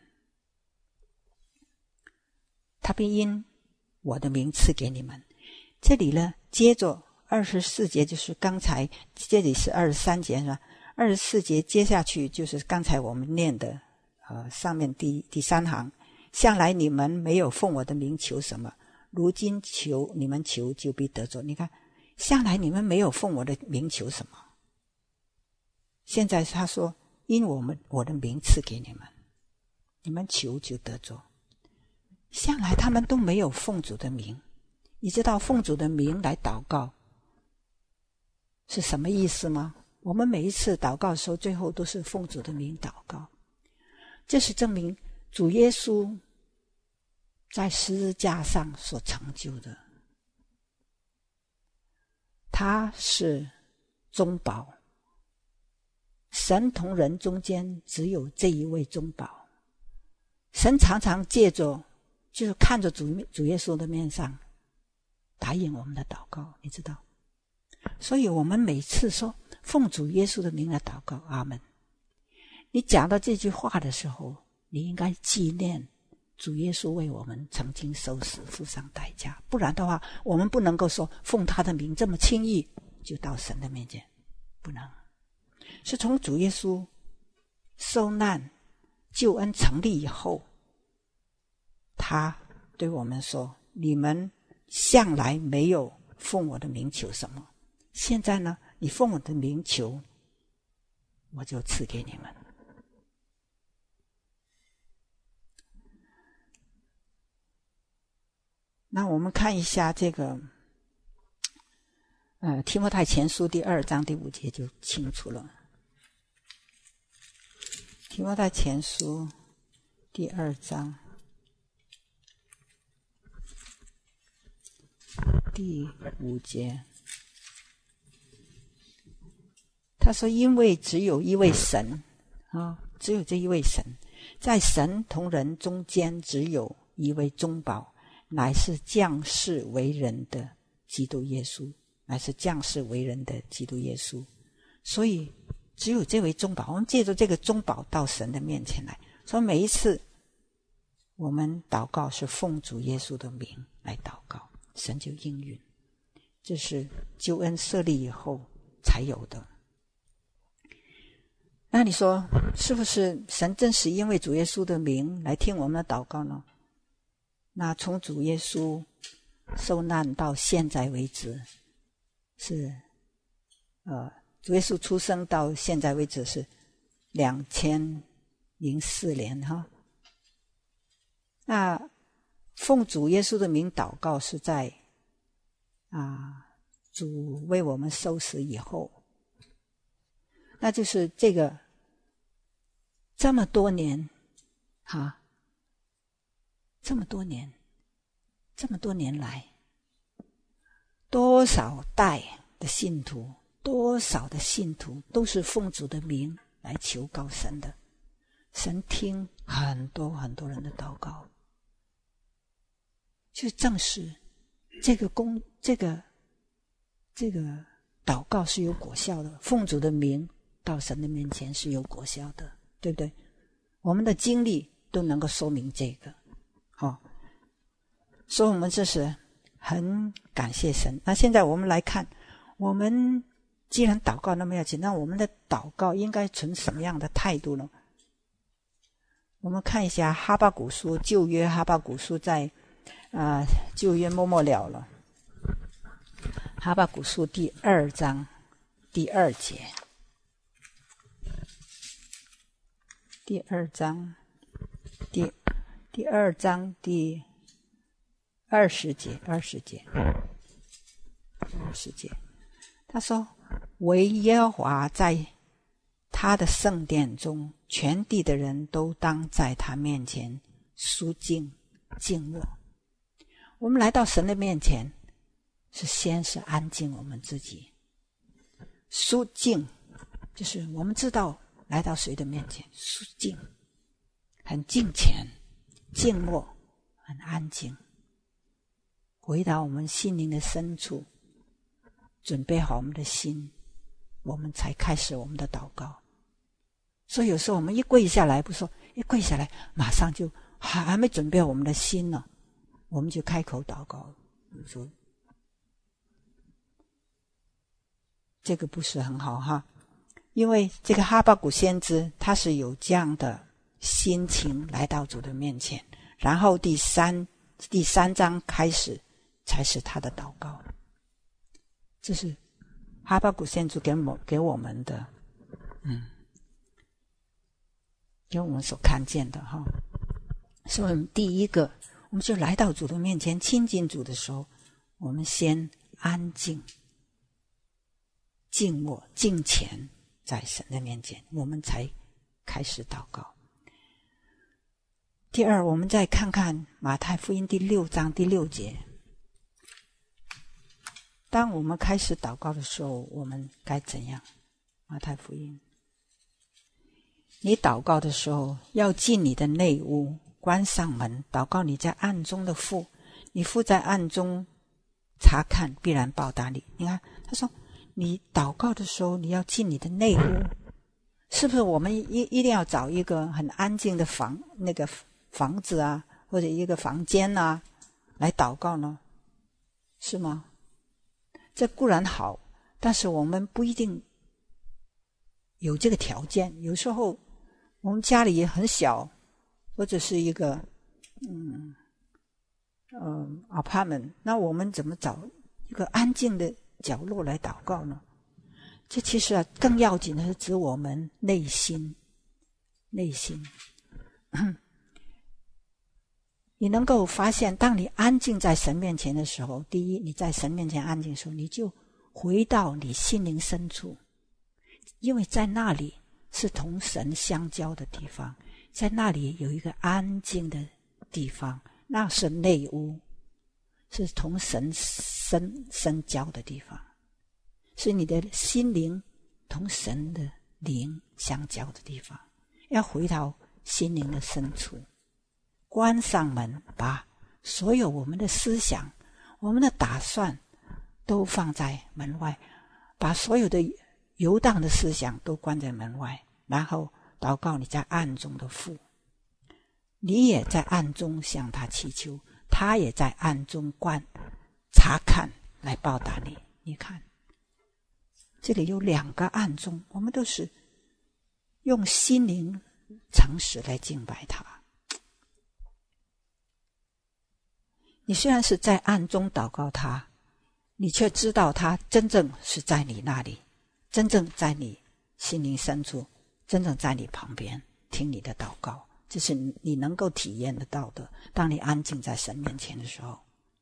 他必因我的名赐给你们。这里呢，接着二十四节，就是刚才这里是二十三节是吧？二十四节接下去就是刚才我们念的呃，上面第第三行，向来你们没有奉我的名求什么，如今求你们求就必得着。你看，向来你们没有奉我的名求什么，现在他说因我们我的名赐给你们，你们求就得着。向来他们都没有奉主的名，你知道奉主的名来祷告是什么意思吗？我们每一次祷告的时候，最后都是奉主的名祷告，这是证明主耶稣在十字架上所成就的，他是中保， 神同人中间只有这一位中保。神常常借着就是看着主主耶稣的面上答应我们的祷告，你知道。所以我们每次说奉主耶稣的名来祷告，阿们。你讲到这句话的时候，你应该纪念主耶稣为我们曾经受死付上代价，不然的话我们不能够说奉他的名这么轻易就到神的面前，不能。是从主耶稣受难救恩成立以后，他对我们说，你们向来没有奉我的名求什么，现在呢，你奉我的名求，我就赐给你们。那我们看一下这个呃，提摩太前书第二章第五节就清楚了。提摩太前书第二章第五节，他说，因为只有一位神啊，只有这一位神，在神同人中间只有一位中保，乃是降世为人的基督耶稣，乃是降世为人的基督耶稣。所以只有这位中保，我们借着这个中保到神的面前来。所以每一次我们祷告是奉主耶稣的名来祷告，神就应允。这是救恩设立以后才有的。那你说是不是神真是因为主耶稣的名来听我们的祷告呢？那从主耶稣受难到现在为止，是呃，主耶稣出生到现在为止是两千零四年哈。那奉主耶稣的名祷告是在啊，主为我们受死以后，那就是这个这么多年哈，这么多年这么多年来，多少代的信徒，多少的信徒都是奉主的名来求告神的，神听很多很多人的祷告，就证实这个公这个这个祷告是有果效的，奉主的名到神的面前是有果效的，对不对？我们的经历都能够说明这个。好、哦，所以我们这是很感谢神。那现在我们来看，我们既然祷告那么要紧，那我们的祷告应该存什么样的态度呢？我们看一下哈巴谷书，旧约哈巴谷书在啊、呃、旧约末末了了，哈巴谷书第二章第二节，第二章第第二章第二十节，二十节，二十节，他说：“唯耶和华在他的圣殿中，全地的人都当在他面前肃静静默。”我们来到神的面前，是先是安静我们自己，肃静，就是我们知道来到谁的面前，肃静，很敬虔，静默，很安静，回到我们心灵的深处，准备好我们的心，我们才开始我们的祷告。所以有时候我们一跪下来，不说一跪下来马上就还还没准备好我们的心呢，我们就开口祷告，说这个不是很好哈。因为这个哈巴谷先知他是有这样的心情来到主的面前，然后第三第三章开始才是他的祷告。这是哈巴谷先知给我给我们的嗯给我们所看见的哈。所以我们第一个，我们就来到主的面前亲近主的时候，我们先安静静默敬虔在神的面前，我们才开始祷告。第二，我们再看看马太福音第六章第六节，当我们开始祷告的时候，我们该怎样？马太福音你祷告的时候要进你的内屋，关上门，祷告你在暗中的父，你父在暗中查看，必然报答你。你看他说你祷告的时候你要进你的内屋，是不是我们一一定要找一个很安静的房那个房子啊，或者一个房间啊来祷告呢？是吗？这固然好，但是我们不一定有这个条件。有时候我们家里也很小，或者是一个嗯嗯 apartment， 那我们怎么找一个安静的角落来祷告呢？这其实啊，更要紧的是指我们内心，内心。你能够发现，当你安静在神面前的时候，第一，你在神面前安静的时候，你就回到你心灵深处，因为在那里是同神相交的地方，在那里有一个安静的地方，那是内屋，是同神深深交的地方，是你的心灵同神的灵相交的地方。要回到心灵的深处，关上门，把所有我们的思想，我们的打算都放在门外，把所有的游荡的思想都关在门外，然后祷告你在暗中的父，你也在暗中向他祈求，他也在暗中观查看来报答你。你看这里有两个暗中，我们都是用心灵诚实来敬拜他。你虽然是在暗中祷告他，你却知道他真正是在你那里，真正在你心灵深处，真正在你旁边听你的祷告，这是你能够体验得到的。当你安静在神面前的时候，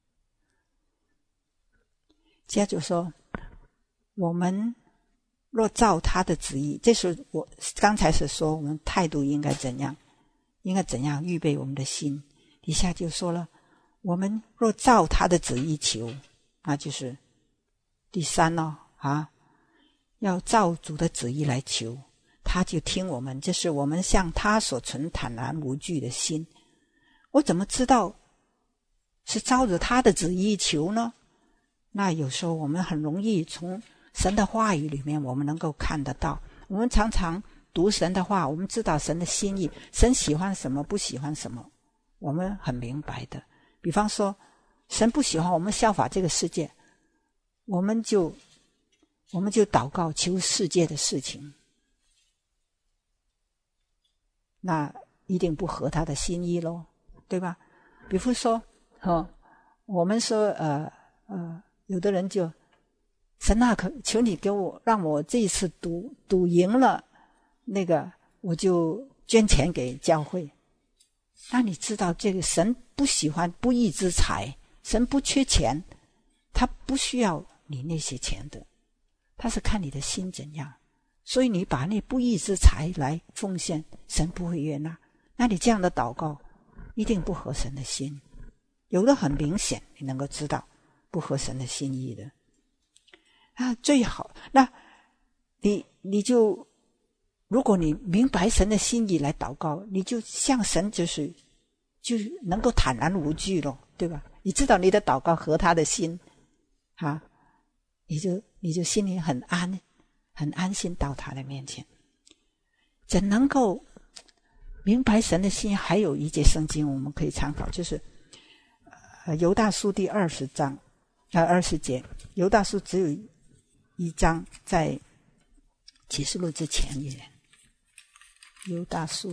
接着说，我们若照他的旨意，这是我刚才是说我们态度应该怎样，应该怎样预备我们的心。底下就说了，我们若照他的旨意求，那就是第三哦啊，要照主的旨意来求，他就听我们，这是我们向他所存坦然无惧的心。我怎么知道是照着他的旨意求呢？那有时候我们很容易从神的话语里面我们能够看得到，我们常常读神的话，我们知道神的心意，神喜欢什么不喜欢什么，我们很明白的。比方说神不喜欢我们效法这个世界，我们就我们就祷告求世界的事情，那一定不合他的心意咯，对吧？比如说哦，我们说呃呃有的人就神啊，可求你给我让我这一次赌赌赢了，那个我就捐钱给教会。那你知道这个神不喜欢不义之财，神不缺钱，他不需要你那些钱的，他是看你的心怎样。所以你把那不义之财来奉献，神不会悦纳。那你这样的祷告一定不合神的心，有的很明显你能够知道不合神的心意的啊，最好那你你就如果你明白神的心意来祷告，你就向神就是就能够坦然无惧咯，对吧？你知道你的祷告合他的心啊，你就你就心里很安很安心到他的面前。怎能够明白神的心？还有一节圣经我们可以参考，就是呃犹大书第二十章呃二十节。犹大书只有一章，在启示录之前也。犹大书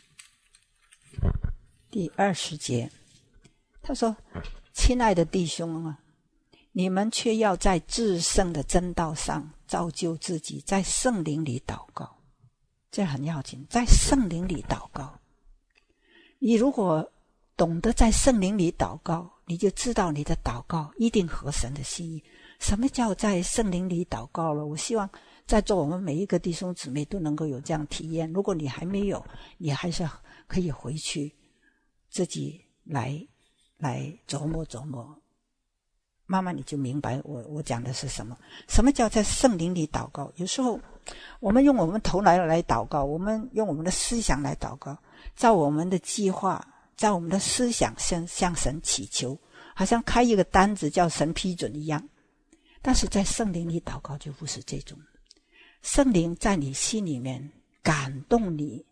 第二十节，他说：亲爱的弟兄啊，你们却要在至圣的真道上造就自己，在圣灵里祷告。这很要紧，在圣灵里祷告。你如果懂得在圣灵里祷告，你就知道你的祷告一定合神的心意。什么叫在圣灵里祷告了？我希望在座我们每一个弟兄姊妹都能够有这样体验。如果你还没有，你还是可以回去自己来来琢磨琢磨，慢慢你就明白我我讲的是什么。什么叫在圣灵里祷告？有时候我们用我们头脑来祷告，我们用我们的思想来祷告，照我们的计划，照我们的思想向向神祈求，好像开一个单子叫神批准一样。但是在圣灵里祷告就不是这种，圣灵在你心里面感动你，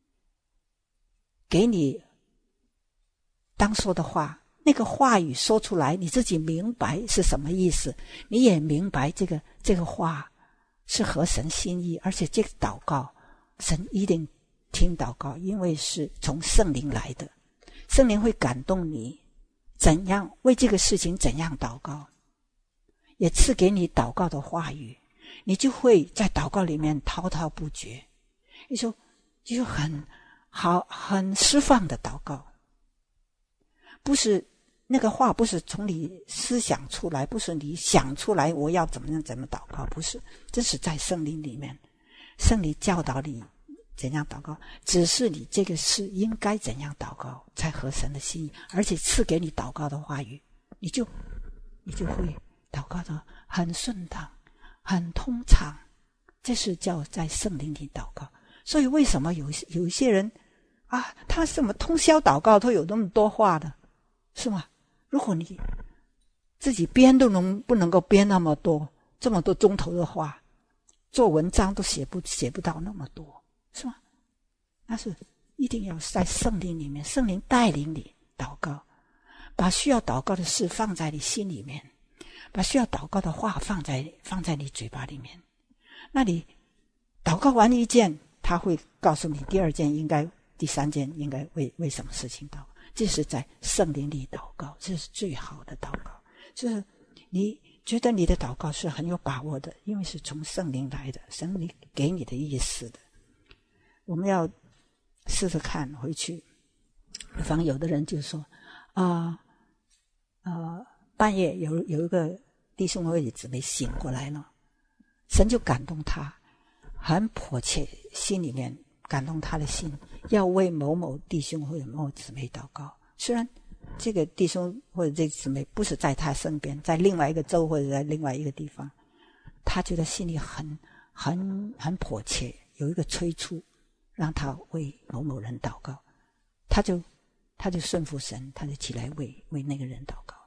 给你当说的话，那个话语说出来，你自己明白是什么意思，你也明白这个这个话是合神心意，而且这个祷告神一定听祷告，因为是从圣灵来的，圣灵会感动你怎样为这个事情怎样祷告，也赐给你祷告的话语，你就会在祷告里面滔滔不绝，你说就很好，很释放的祷告，不是那个话不是从你思想出来，不是你想出来我要怎么样怎么祷告，不是，这是在圣灵里面，圣灵教导你怎样祷告，只是你这个事应该怎样祷告才合神的心意，而且赐给你祷告的话语，你就你就会祷告的很顺当，很通畅，这是叫在圣灵里祷告。所以为什么有有一些人啊，他怎么通宵祷告都有那么多话的，是吗？如果你自己编都能不能够编那么多这么多钟头的话，做文章都写不写不到那么多，是吗？但是一定要在圣灵里面，圣灵带领你祷告，把需要祷告的事放在你心里面，把需要祷告的话放在放在你嘴巴里面。那你祷告完一件，他会告诉你第二件应该，第三件应该为为什么事情祷告。这是在圣灵里祷告，这是最好的祷告，就是你觉得你的祷告是很有把握的，因为是从圣灵来的，圣灵给你的意思的。我们要试着看回去，比方有的人就说啊呃, 呃半夜有有一个弟兄或者姊妹醒过来了，神就感动他，很迫切，心里面感动他的心，要为某某弟兄或者某某姊妹祷告。虽然这个弟兄或者这个姊妹不是在他身边，在另外一个州或者在另外一个地方，他觉得心里很很很迫切，有一个催促让他为某某人祷告，他就他就顺服神，他就起来为为那个人祷告。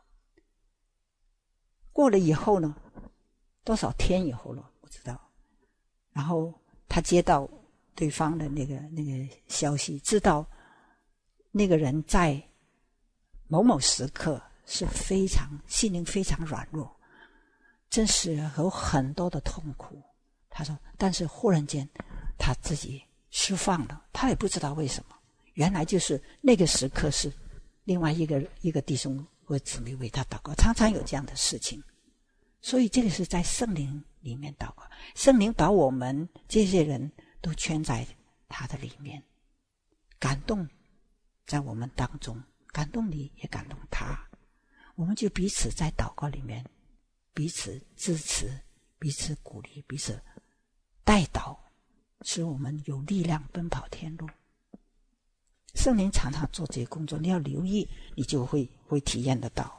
过了以后呢，多少天以后了不知道，然后他接到对方的那个那个消息，知道那个人在某某时刻是非常心灵非常软弱，真是有很多的痛苦。他说但是忽然间他自己释放了，他也不知道为什么，原来就是那个时刻是另外一个一个弟兄或姊妹为他祷告，常常有这样的事情。所以这个是在圣灵里面祷告，圣灵把我们这些人都圈在他的里面，感动在我们当中，感动你也感动他，我们就彼此在祷告里面彼此支持，彼此鼓励，彼此带导，使我们有力量奔跑天路。圣灵常常做这些工作，你要留意，你就会会体验得到。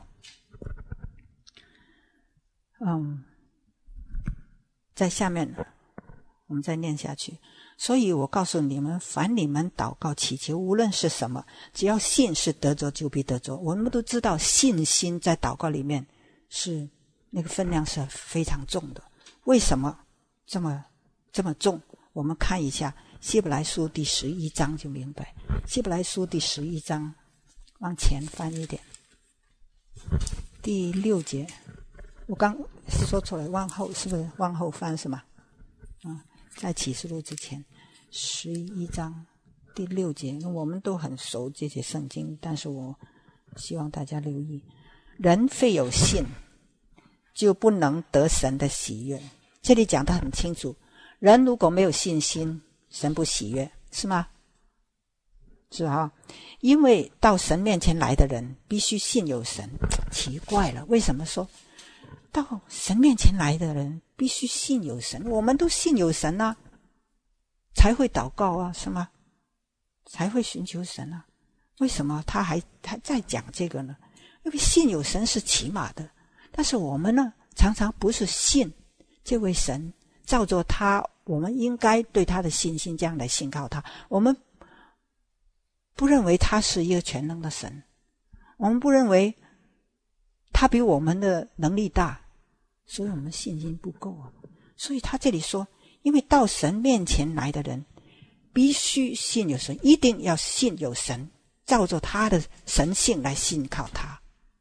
嗯，在下面我们再念下去。所以我告诉你们，凡你们祷告祈求，无论是什么，只要信是得着就必得着。我们都知道信心在祷告里面是那个分量是非常重的。为什么这么这么重？我们看一下希伯来书第十一章就明白。希伯来书第十一章往前翻一点，第六节，我刚说出来，往后是不是往后翻是吗？啊，在启示录之前，十一章第六节，我们都很熟这些圣经，但是我希望大家留意，人非有信，就不能得神的喜悦。这里讲得很清楚，人如果没有信心，神不喜悦，是吗？是啊，因为到神面前来的人必须信有神。奇怪了，为什么说到神面前来的人必须信有神？我们都信有神啊，才会祷告啊，是吗？才会寻求神啊。为什么他还还在讲这个呢？因为信有神是起码的，但是我们呢，常常不是信这位神照着他我们应该对他的信心这样来信靠他。我们不认为他是一个全能的神，我们不认为他比我们的能力大，所以我们信心不够啊。所以他这里说，因为到神面前来的人必须信有神，一定要信有神，照着他的神性来信靠他。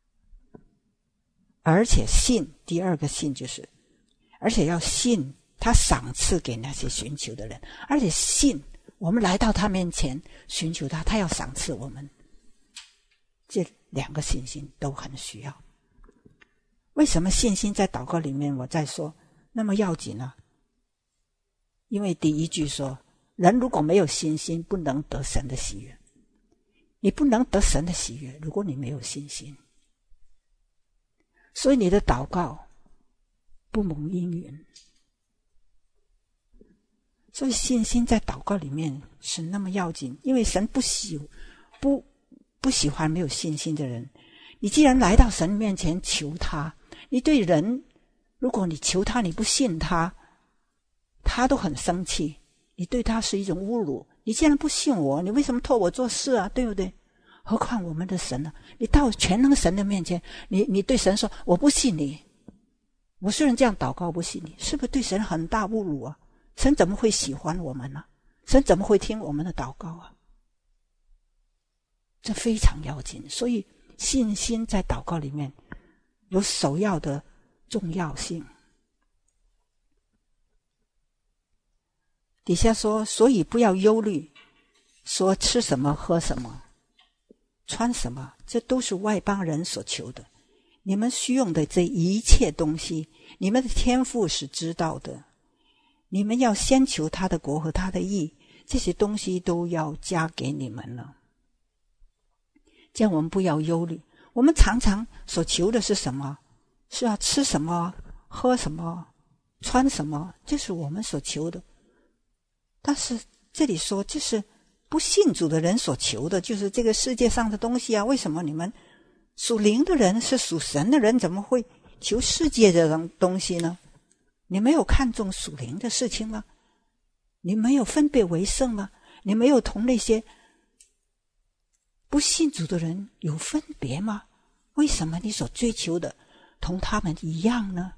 而且信，第二个信就是，而且要信他赏赐给那些寻求的人，而且信我们来到他面前寻求他，他要赏赐我们。这两个信心都很需要。为什么信心在祷告里面我再说那么要紧呢？因为第一句说，人如果没有信心，不能得神的喜悦。你不能得神的喜悦，如果你没有信心。所以你的祷告不蒙应允。所以信心在祷告里面是那么要紧，因为神不喜不不喜欢没有信心的人。你既然来到神面前求他，你对人，如果你求他你不信他，他都很生气，你对他是一种侮辱。你既然不信我，你为什么托我做事啊？对不对？何况我们的神呢、啊？你到全能神的面前，你你对神说我不信你，我虽然这样祷告不信你，是不是对神很大侮辱啊？神怎么会喜欢我们呢？神怎么会听我们的祷告啊？这非常要紧。所以信心在祷告里面有首要的重要性。底下说，所以不要忧虑，说吃什么喝什么穿什么，这都是外邦人所求的。你们需用的这一切东西，你们的天父是知道的。你们要先求他的国和他的义，这些东西都要加给你们了。这样我们不要忧虑。我们常常所求的是什么？是要吃什么喝什么穿什么，这是我们所求的。但是这里说，这是不信主的人所求的，就是这个世界上的东西啊。为什么你们属灵的人，是属神的人，怎么会求世界的东西呢？你没有看重属灵的事情吗？你没有分别为圣吗？你没有同那些不信主的人有分别吗？为什么你所追求的同他们一样呢？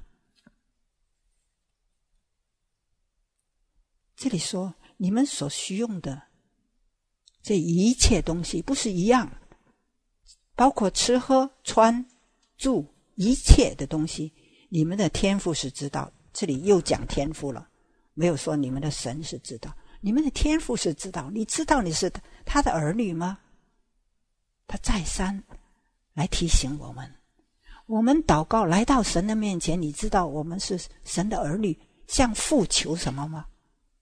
这里说，你们所需用的这一切东西不是一样，包括吃喝穿住一切的东西，你们的天父是知道。这里又讲天父了，没有说你们的神是知道，你们的天父是知道。你知道你是他的儿女吗？他再三来提醒我们，我们祷告来到神的面前，你知道我们是神的儿女，向父求什么吗？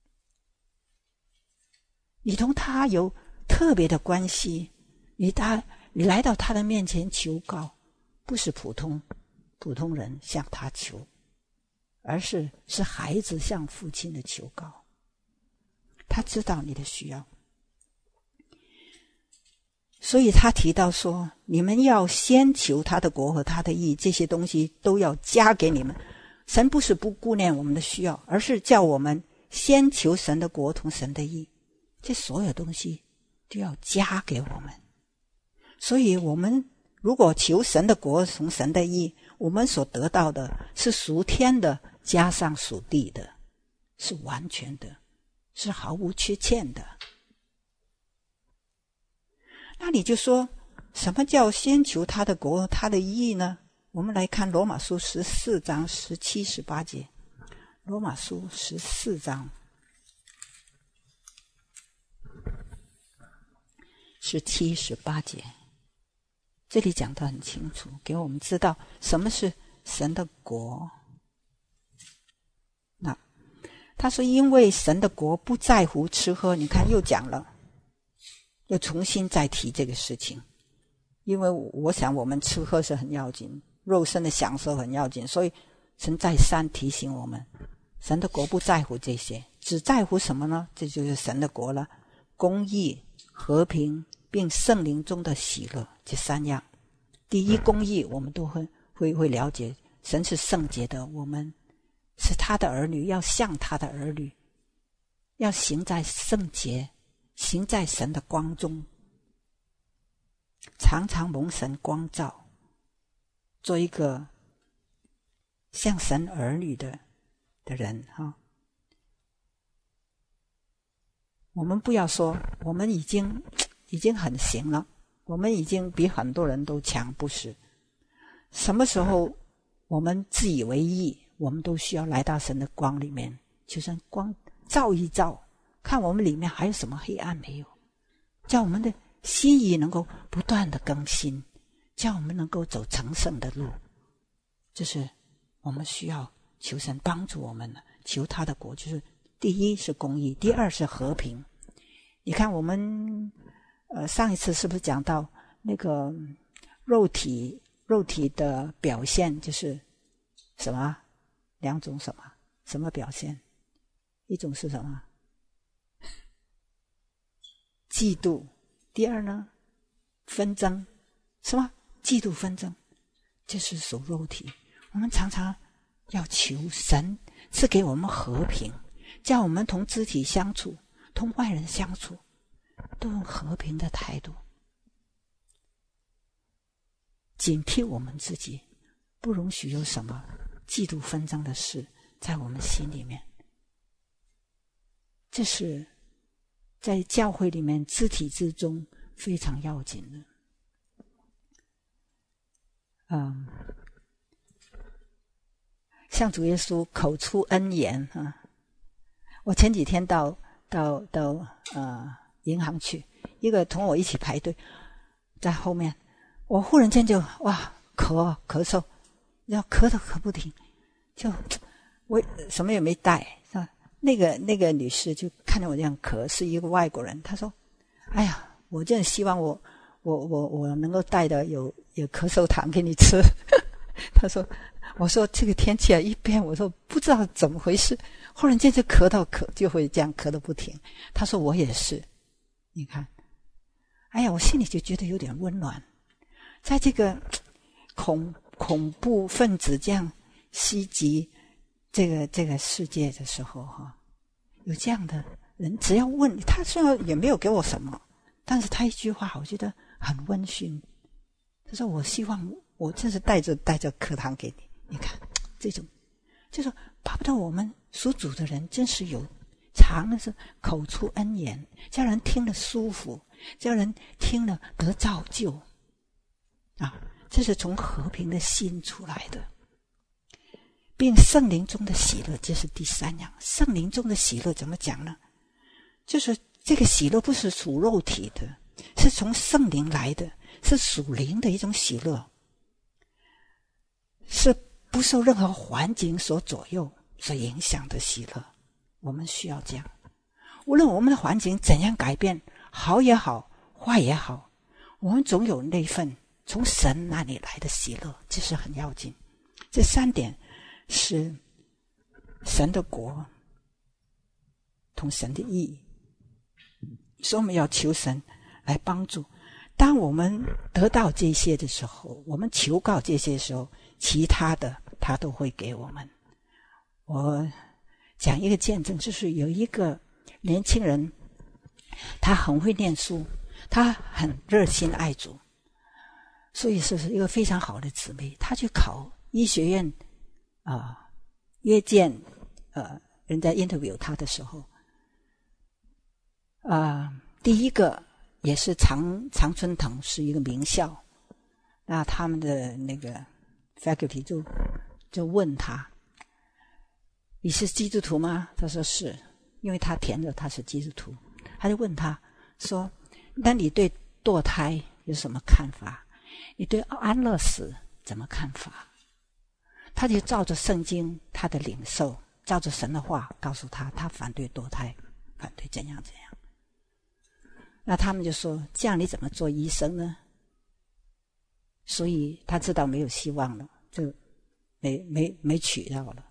你同他有特别的关系，你他你来到他的面前求告，不是普通普通人向他求，而是是孩子向父亲的求告。他知道你的需要，所以他提到说，你们要先求他的国和他的义，这些东西都要加给你们。神不是不顾念我们的需要，而是叫我们先求神的国同神的义，这所有东西都要加给我们。所以我们如果求神的国同神的义，我们所得到的是属天的加上属地的，是完全的，是毫无缺欠的。那你就说，什么叫先求他的国他的义呢？我们来看罗马书十四章十七十八节。罗马书十四章十七十八节，这里讲得很清楚，给我们知道什么是神的国。那他说，因为神的国不在乎吃喝，你看又讲了，又重新再提这个事情。因为我想我们吃喝是很要紧，肉身的享受很要紧，所以神再三提醒我们，神的国不在乎这些，只在乎什么呢？这就是神的国了，公义、和平并圣灵中的喜乐，这三样。第一，公义我们都会会会了解，神是圣洁的，我们是他的儿女，要像他的儿女要行在圣洁，行在神的光中，常常蒙神光照，做一个像神儿女的的人哈。我们不要说我们已经已经很行了，我们已经比很多人都强，不是。什么时候我们自以为意，我们都需要来到神的光里面，就像光照一照，看我们里面还有什么黑暗没有，叫我们的心意能够不断的更新，叫我们能够走成圣的路。这是我们需要求神帮助我们的，求他的国，就是第一是公义，第二是和平。你看我们呃上一次是不是讲到那个肉体肉体的表现就是什么？两种什么？什么表现？一种是什么？嫉妒。第二呢？纷争。什么？嫉妒纷争，这是属肉体。我们常常要求神赐给我们和平，叫我们同肢体相处，同外人相处，都用和平的态度，警惕我们自己，不容许有什么嫉妒纷争的事在我们心里面。这是在教会里面肢体之中非常要紧的。嗯，像主耶稣口出恩言啊！我前几天到到到呃银行去，一个同我一起排队，在后面，我忽然间就哇咳咳嗽，要咳得咳不停，就我什么也没带，是吧？那个那个女士就看着我这样咳，是一个外国人，她说：“哎呀，我真的希望我我我我能够带的有有咳嗽糖给你吃。”她说。我说这个天气啊一变，我说不知道怎么回事，忽然间就咳到咳就会这样咳得不停。他说我也是，你看，哎呀，我心里就觉得有点温暖。在这个恐恐怖分子这样袭击这个这个世界的时候哈，有这样的人，只要问他，虽然也没有给我什么，但是他一句话我觉得很温馨。他说我希望我真是带着带着课堂给你。你看这种就说巴不得我们属主的人真是有常的是口出恩言，叫人听了舒服，叫人听了得造就啊！这是从和平的心出来的，并圣灵中的喜乐，这是第三样。圣灵中的喜乐怎么讲呢？就是这个喜乐不是属肉体的，是从圣灵来的，是属灵的一种喜乐，是不受任何环境所左右所影响的喜乐。我们需要这样，无论我们的环境怎样改变，好也好，坏也好，我们总有那份从神那里来的喜乐，这是很要紧。这三点是神的国同神的义，所以我们要求神来帮助。当我们得到这些的时候，我们求告这些的时候，其他的他都会给我们。我讲一个见证，就是有一个年轻人，他很会念书，他很热心爱主，所以是一个非常好的姊妹。他去考医学院啊、呃，约见呃人家 interview 他的时候，啊、呃，第一个也是常常春藤是一个名校，那他们的那个 faculty 就就问他，你是基督徒吗？他说是，因为他填了他是基督徒。他就问他说，那你对堕胎有什么看法？你对安乐死怎么看法？他就照着圣经他的领受，照着神的话告诉他，他反对堕胎，反对怎样怎样。那他们就说，这样你怎么做医生呢？所以他知道没有希望了，就没没没取到了。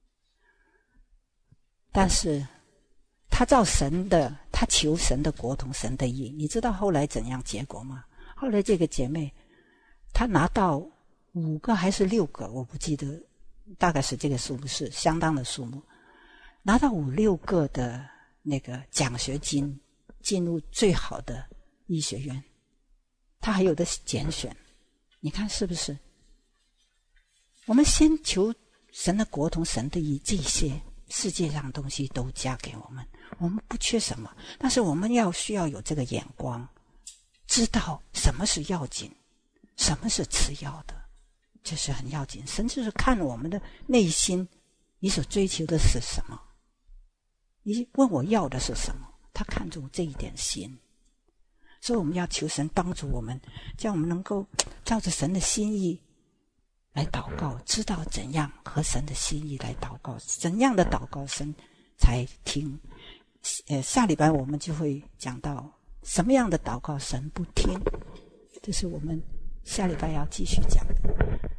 但是他照神的，他求神的国同神的义。你知道后来怎样结果吗？后来这个姐妹她拿到五个还是六个，我不记得，大概是这个数目，是相当的数目，拿到五六个的那个奖学金，进入最好的医学院，他还有的拣选，你看是不是？我们先求神的国同神的义，这些世界上的东西都加给我们，我们不缺什么，但是我们要需要有这个眼光，知道什么是要紧，什么是次要的，这是很要紧。神就是看我们的内心，你所追求的是什么，你问我要的是什么，他看重这一点心。所以我们要求神帮助我们，叫我们能够照着神的心意来祷告，知道怎样和神的心意来祷告，怎样的祷告神才听。呃，下礼拜我们就会讲到什么样的祷告神不听，这是我们下礼拜要继续讲的。